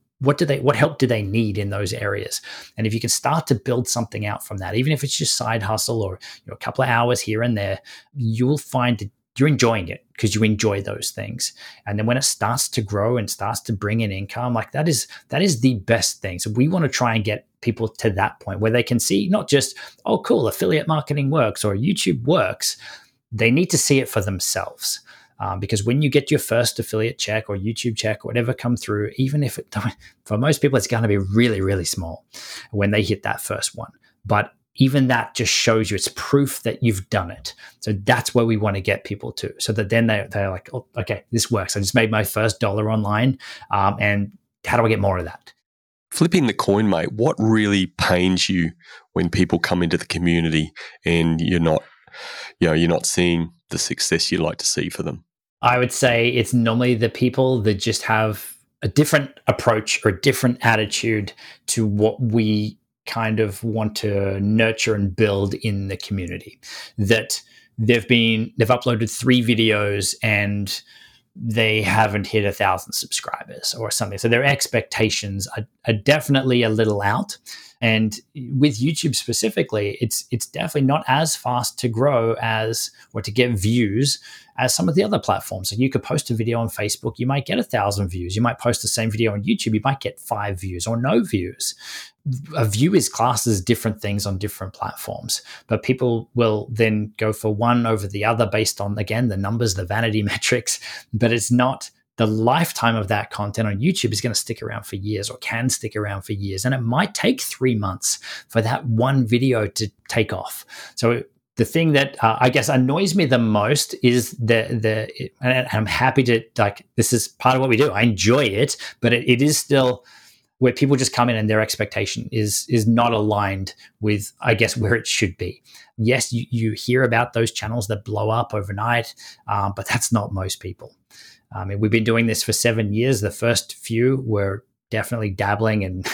help do they need in those areas. And if you can start to build something out from that, even if it's just side hustle or a couple of hours here and there, you'll find that you're enjoying it because you enjoy those things. And then when it starts to grow and starts to bring in income, like that is the best thing. So we want to try and get people to that point where they can see not just, oh, cool, affiliate marketing works or YouTube works. They need to see it for themselves. Because when you get your first affiliate check or YouTube check or whatever come through, even if for most people, it's going to be really, really small when they hit that first one. But even that just shows you, it's proof that you've done it. So that's where we want to get people to, so that then they're like, oh, okay, this works. I just made my first $1 online. And how do I get more of that? Flipping the coin, mate, what really pains you when people come into the community and you're not seeing the success you'd like to see for them? I would say it's normally the people that just have a different approach or a different attitude to what we kind of want to nurture and build in the community. That they've uploaded 3 videos and they haven't hit 1,000 subscribers or something. So their expectations are definitely a little out. And with YouTube specifically, it's definitely not as fast to grow or to get views as some of the other platforms. So you could post a video on Facebook, you might get 1,000 views. You might post the same video on YouTube, you might get 5 views or no views. A view is classed as different things on different platforms, but people will then go for one over the other based on, again, the numbers, the vanity metrics, but it's not the lifetime of that content on YouTube is going to stick around for years or can stick around for years. And it might take 3 months for that one video to take off. So the thing that I guess annoys me the most is and I'm happy to, this is part of what we do. I enjoy it, but it is still where people just come in and their expectation is not aligned with, I guess, where it should be. Yes, you hear about those channels that blow up overnight, but that's not most people. We've been doing this for 7 years. The first few were definitely dabbling and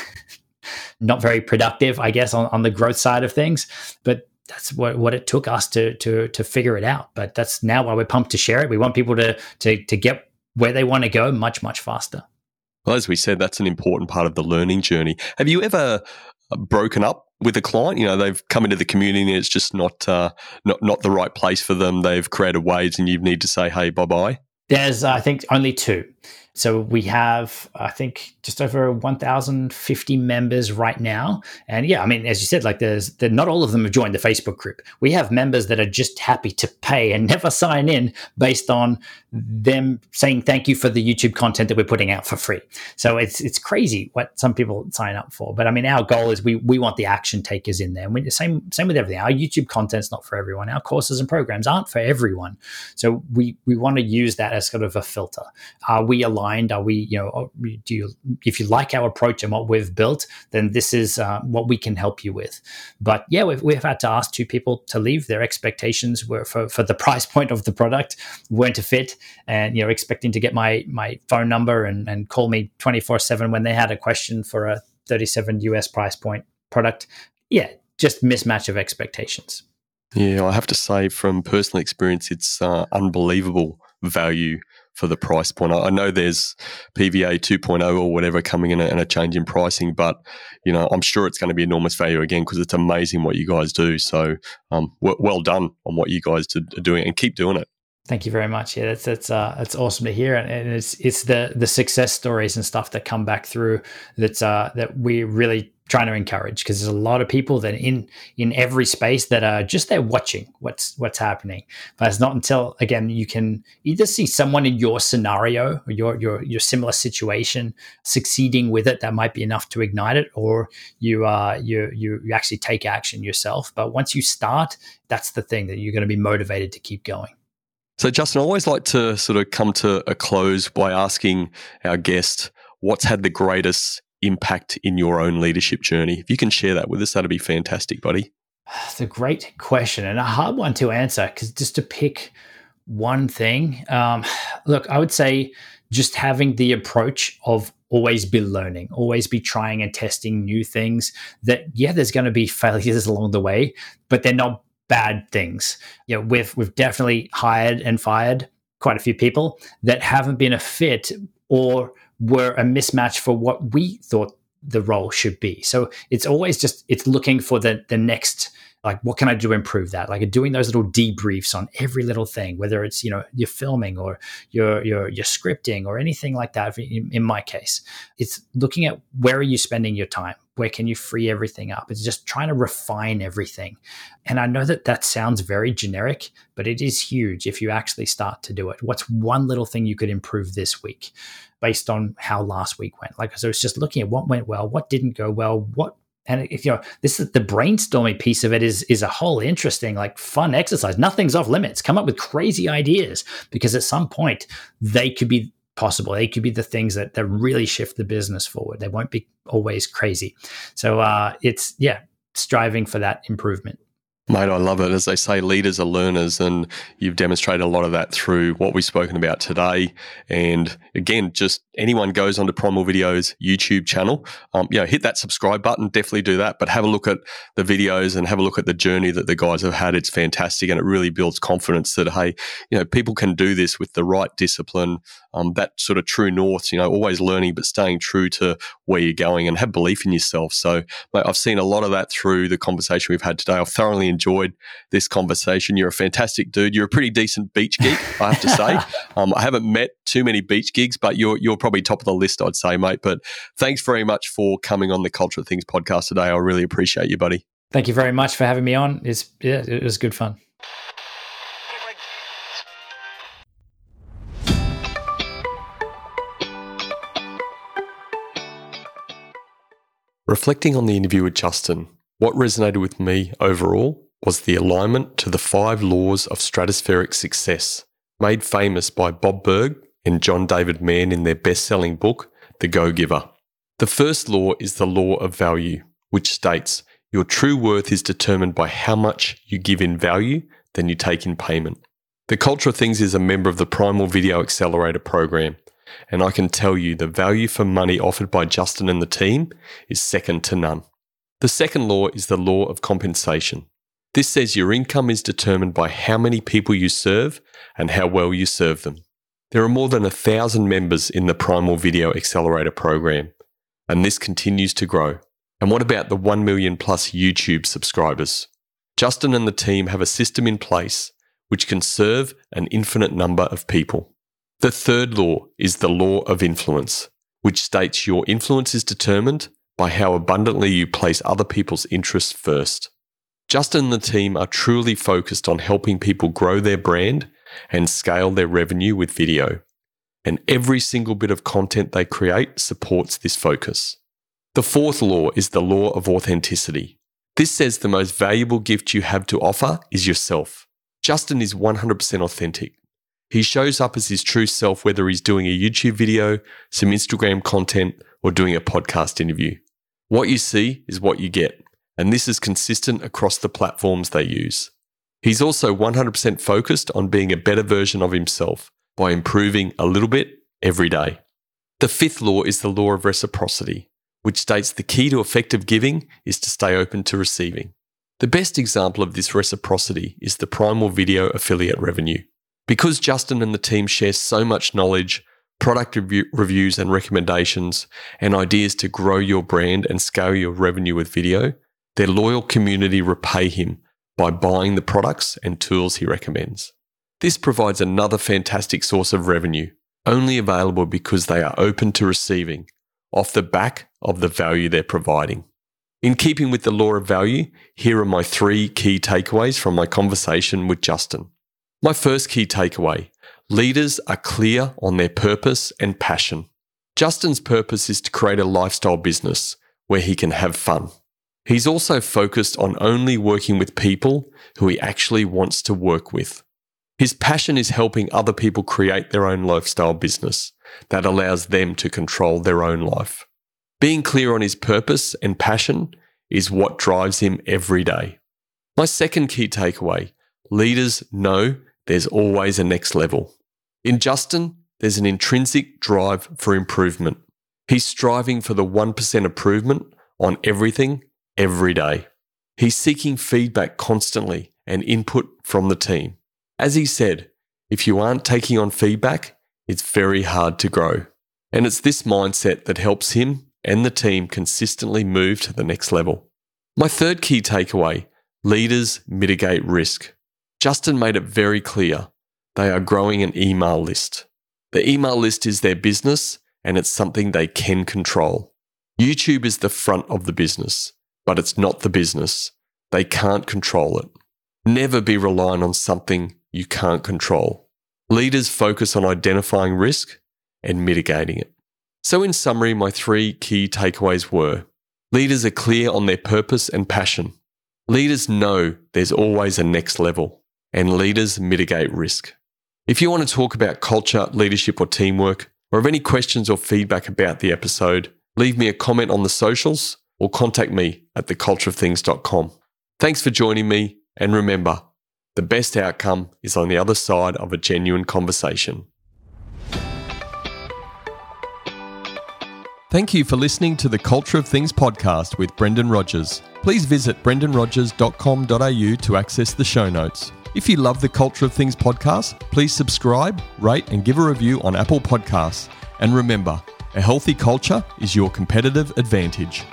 not very productive, I guess, on the growth side of things. But that's what it took us to figure it out. But that's now why we're pumped to share it. We want people to get where they want to go much, much faster. Well, as we said, that's an important part of the learning journey. Have you ever broken up with a client? They've come into the community and it's just not the right place for them. They've created waves and you need to say, hey, bye-bye. There's, I think, only 2. So we have, I think, just over 1,050 members right now. And yeah, as you said, not all of them have joined the Facebook group. We have members that are just happy to pay and never sign in based on them saying thank you for the YouTube content that we're putting out for free. So it's crazy what some people sign up for. But our goal is we want the action takers in there. And same with everything. Our YouTube content's not for everyone. Our courses and programs aren't for everyone. So we want to use that as sort of a filter. Are we aligned? Are we, if you like our approach and what we've built, then this is what we can help you with. But yeah, we've had to ask 2 people to leave. Their expectations were for the price point of the product weren't to fit, and expecting to get my phone number and call me 24/7 when they had a question for a $37 US price point product. Yeah, just mismatch of expectations. Yeah, I have to say from personal experience, it's unbelievable value for the price point. I know there's PVA 2.0 or whatever coming in and a change in pricing, but I'm sure it's going to be enormous value again because it's amazing what you guys do. So well done on what you guys are doing and keep doing it. Thank you very much. Yeah, that's awesome to hear, and it's the success stories and stuff that come back through that we're really trying to encourage, because there's a lot of people that in every space that are just there watching what's happening. But it's not until, again, you can either see someone in your scenario or your similar situation succeeding with it, that might be enough to ignite it, or you actually take action yourself. But once you start, that's the thing that you're going to be motivated to keep going. So, Justin, I always like to sort of come to a close by asking our guest what's had the greatest impact in your own leadership journey. If you can share that with us, that'd be fantastic, buddy. It's a great question and a hard one to answer, because just to pick one thing, look, I would say just having the approach of always be learning, always be trying and testing new things. That, yeah, there's going to be failures along the way, but they're not bad things. You know, we've definitely hired and fired quite a few people that haven't been a fit or were a mismatch for what we thought the role should be. So it's always it's looking for the next, like, what can I do to improve that? Like doing those little debriefs on every little thing, whether it's, you're filming or you're scripting or anything like that. In my case, it's looking at where are you spending your time? Where can you free everything up? It's just trying to refine everything. And I know that sounds very generic, but it is huge if you actually start to do it. What's one little thing you could improve this week based on how last week went? So it's just looking at what went well, what didn't go well, and this is the brainstorming piece of it is a whole interesting, like, fun exercise. Nothing's off limits. Come up with crazy ideas, because at some point they could be possible. They could be the things that really shift the business forward. They won't be always crazy. So it's striving for that improvement. Mate, I love it. As they say, leaders are learners, and you've demonstrated a lot of that through what we've spoken about today. And again, just anyone goes onto Primal Video's YouTube channel, hit that subscribe button, definitely do that, but have a look at the videos and have a look at the journey that the guys have had. It's fantastic, and it really builds confidence that, hey, people can do this with the right discipline, that sort of true north, always learning, but staying true to where you're going, and have belief in yourself. So, mate, I've seen a lot of that through the conversation we've had today. I've thoroughly enjoyed this conversation. You're a fantastic dude. You're a pretty decent beach geek, I have to say. I haven't met too many beach gigs, but you're probably top of the list, I'd say, mate. But thanks very much for coming on the Culture of Things podcast today. I really appreciate you, buddy. Thank you very much for having me on. It was good fun. Reflecting on the interview with Justin, what resonated with me overall was the alignment to the 5 laws of stratospheric success, made famous by Bob Burg and John David Mann in their best-selling book, The Go-Giver. The first law is the law of value, which states your true worth is determined by how much you give in value than you take in payment. The Culture of Things is a member of the Primal Video Accelerator program, and I can tell you the value for money offered by Justin and the team is second to none. The second law is the law of compensation. This says your income is determined by how many people you serve and how well you serve them. There are more than 1,000 members in the Primal Video Accelerator program, and this continues to grow. And what about the 1 million plus YouTube subscribers? Justin and the team have a system in place which can serve an infinite number of people. The third law is the law of influence, which states your influence is determined by how abundantly you place other people's interests first. Justin and the team are truly focused on helping people grow their brand and scale their revenue with video. And every single bit of content they create supports this focus. The fourth law is the law of authenticity. This says the most valuable gift you have to offer is yourself. Justin is 100% authentic. He shows up as his true self, whether he's doing a YouTube video, some Instagram content, or doing a podcast interview. What you see is what you get, and this is consistent across the platforms they use. He's also 100% focused on being a better version of himself by improving a little bit every day. The fifth law is the law of reciprocity, which states the key to effective giving is to stay open to receiving. The best example of this reciprocity is the Primal Video affiliate revenue. Because Justin and the team share so much knowledge, product reviews and recommendations, and ideas to grow your brand and scale your revenue with video, their loyal community repay him by buying the products and tools he recommends. This provides another fantastic source of revenue, only available because they are open to receiving, off the back of the value they're providing. In keeping with the law of value, here are my 3 key takeaways from my conversation with Justin. My first key takeaway: leaders are clear on their purpose and passion. Justin's purpose is to create a lifestyle business where he can have fun. He's also focused on only working with people who he actually wants to work with. His passion is helping other people create their own lifestyle business that allows them to control their own life. Being clear on his purpose and passion is what drives him every day. My second key takeaway: leaders know there's always a next level. In Justin, there's an intrinsic drive for improvement. He's striving for the 1% improvement on everything, every day. He's seeking feedback constantly and input from the team. As he said, if you aren't taking on feedback, it's very hard to grow. And it's this mindset that helps him and the team consistently move to the next level. My third key takeaway: leaders mitigate risk. Justin made it very clear they are growing an email list. The email list is their business and it's something they can control. YouTube is the front of the business, but it's not the business. They can't control it. Never be reliant on something you can't control. Leaders focus on identifying risk and mitigating it. So in summary, my 3 key takeaways were: leaders are clear on their purpose and passion. Leaders know there's always a next level, and leaders mitigate risk. If you want to talk about culture, leadership, or teamwork, or have any questions or feedback about the episode, leave me a comment on the socials or contact me at thecultureofthings.com. Thanks for joining me, and remember, the best outcome is on the other side of a genuine conversation. Thank you for listening to the Culture of Things podcast with Brendan Rogers. Please visit brendanrogers.com.au to access the show notes. If you love the Culture of Things podcast, please subscribe, rate, and give a review on Apple Podcasts. And remember, a healthy culture is your competitive advantage.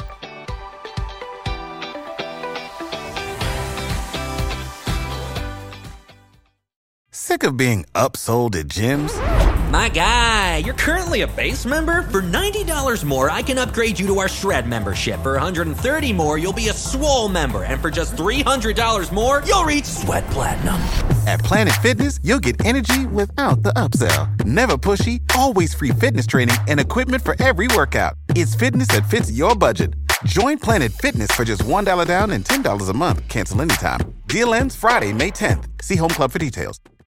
Sick of being upsold at gyms? My guy, you're currently a base member? For $90 more, I can upgrade you to our Shred membership. For $130 more, you'll be a Swole member. And for just $300 more, you'll reach Sweat Platinum. At Planet Fitness, you'll get energy without the upsell. Never pushy, always free fitness training and equipment for every workout. It's fitness that fits your budget. Join Planet Fitness for just $1 down and $10 a month. Cancel anytime. Deal ends Friday, May 10th. See Home Club for details.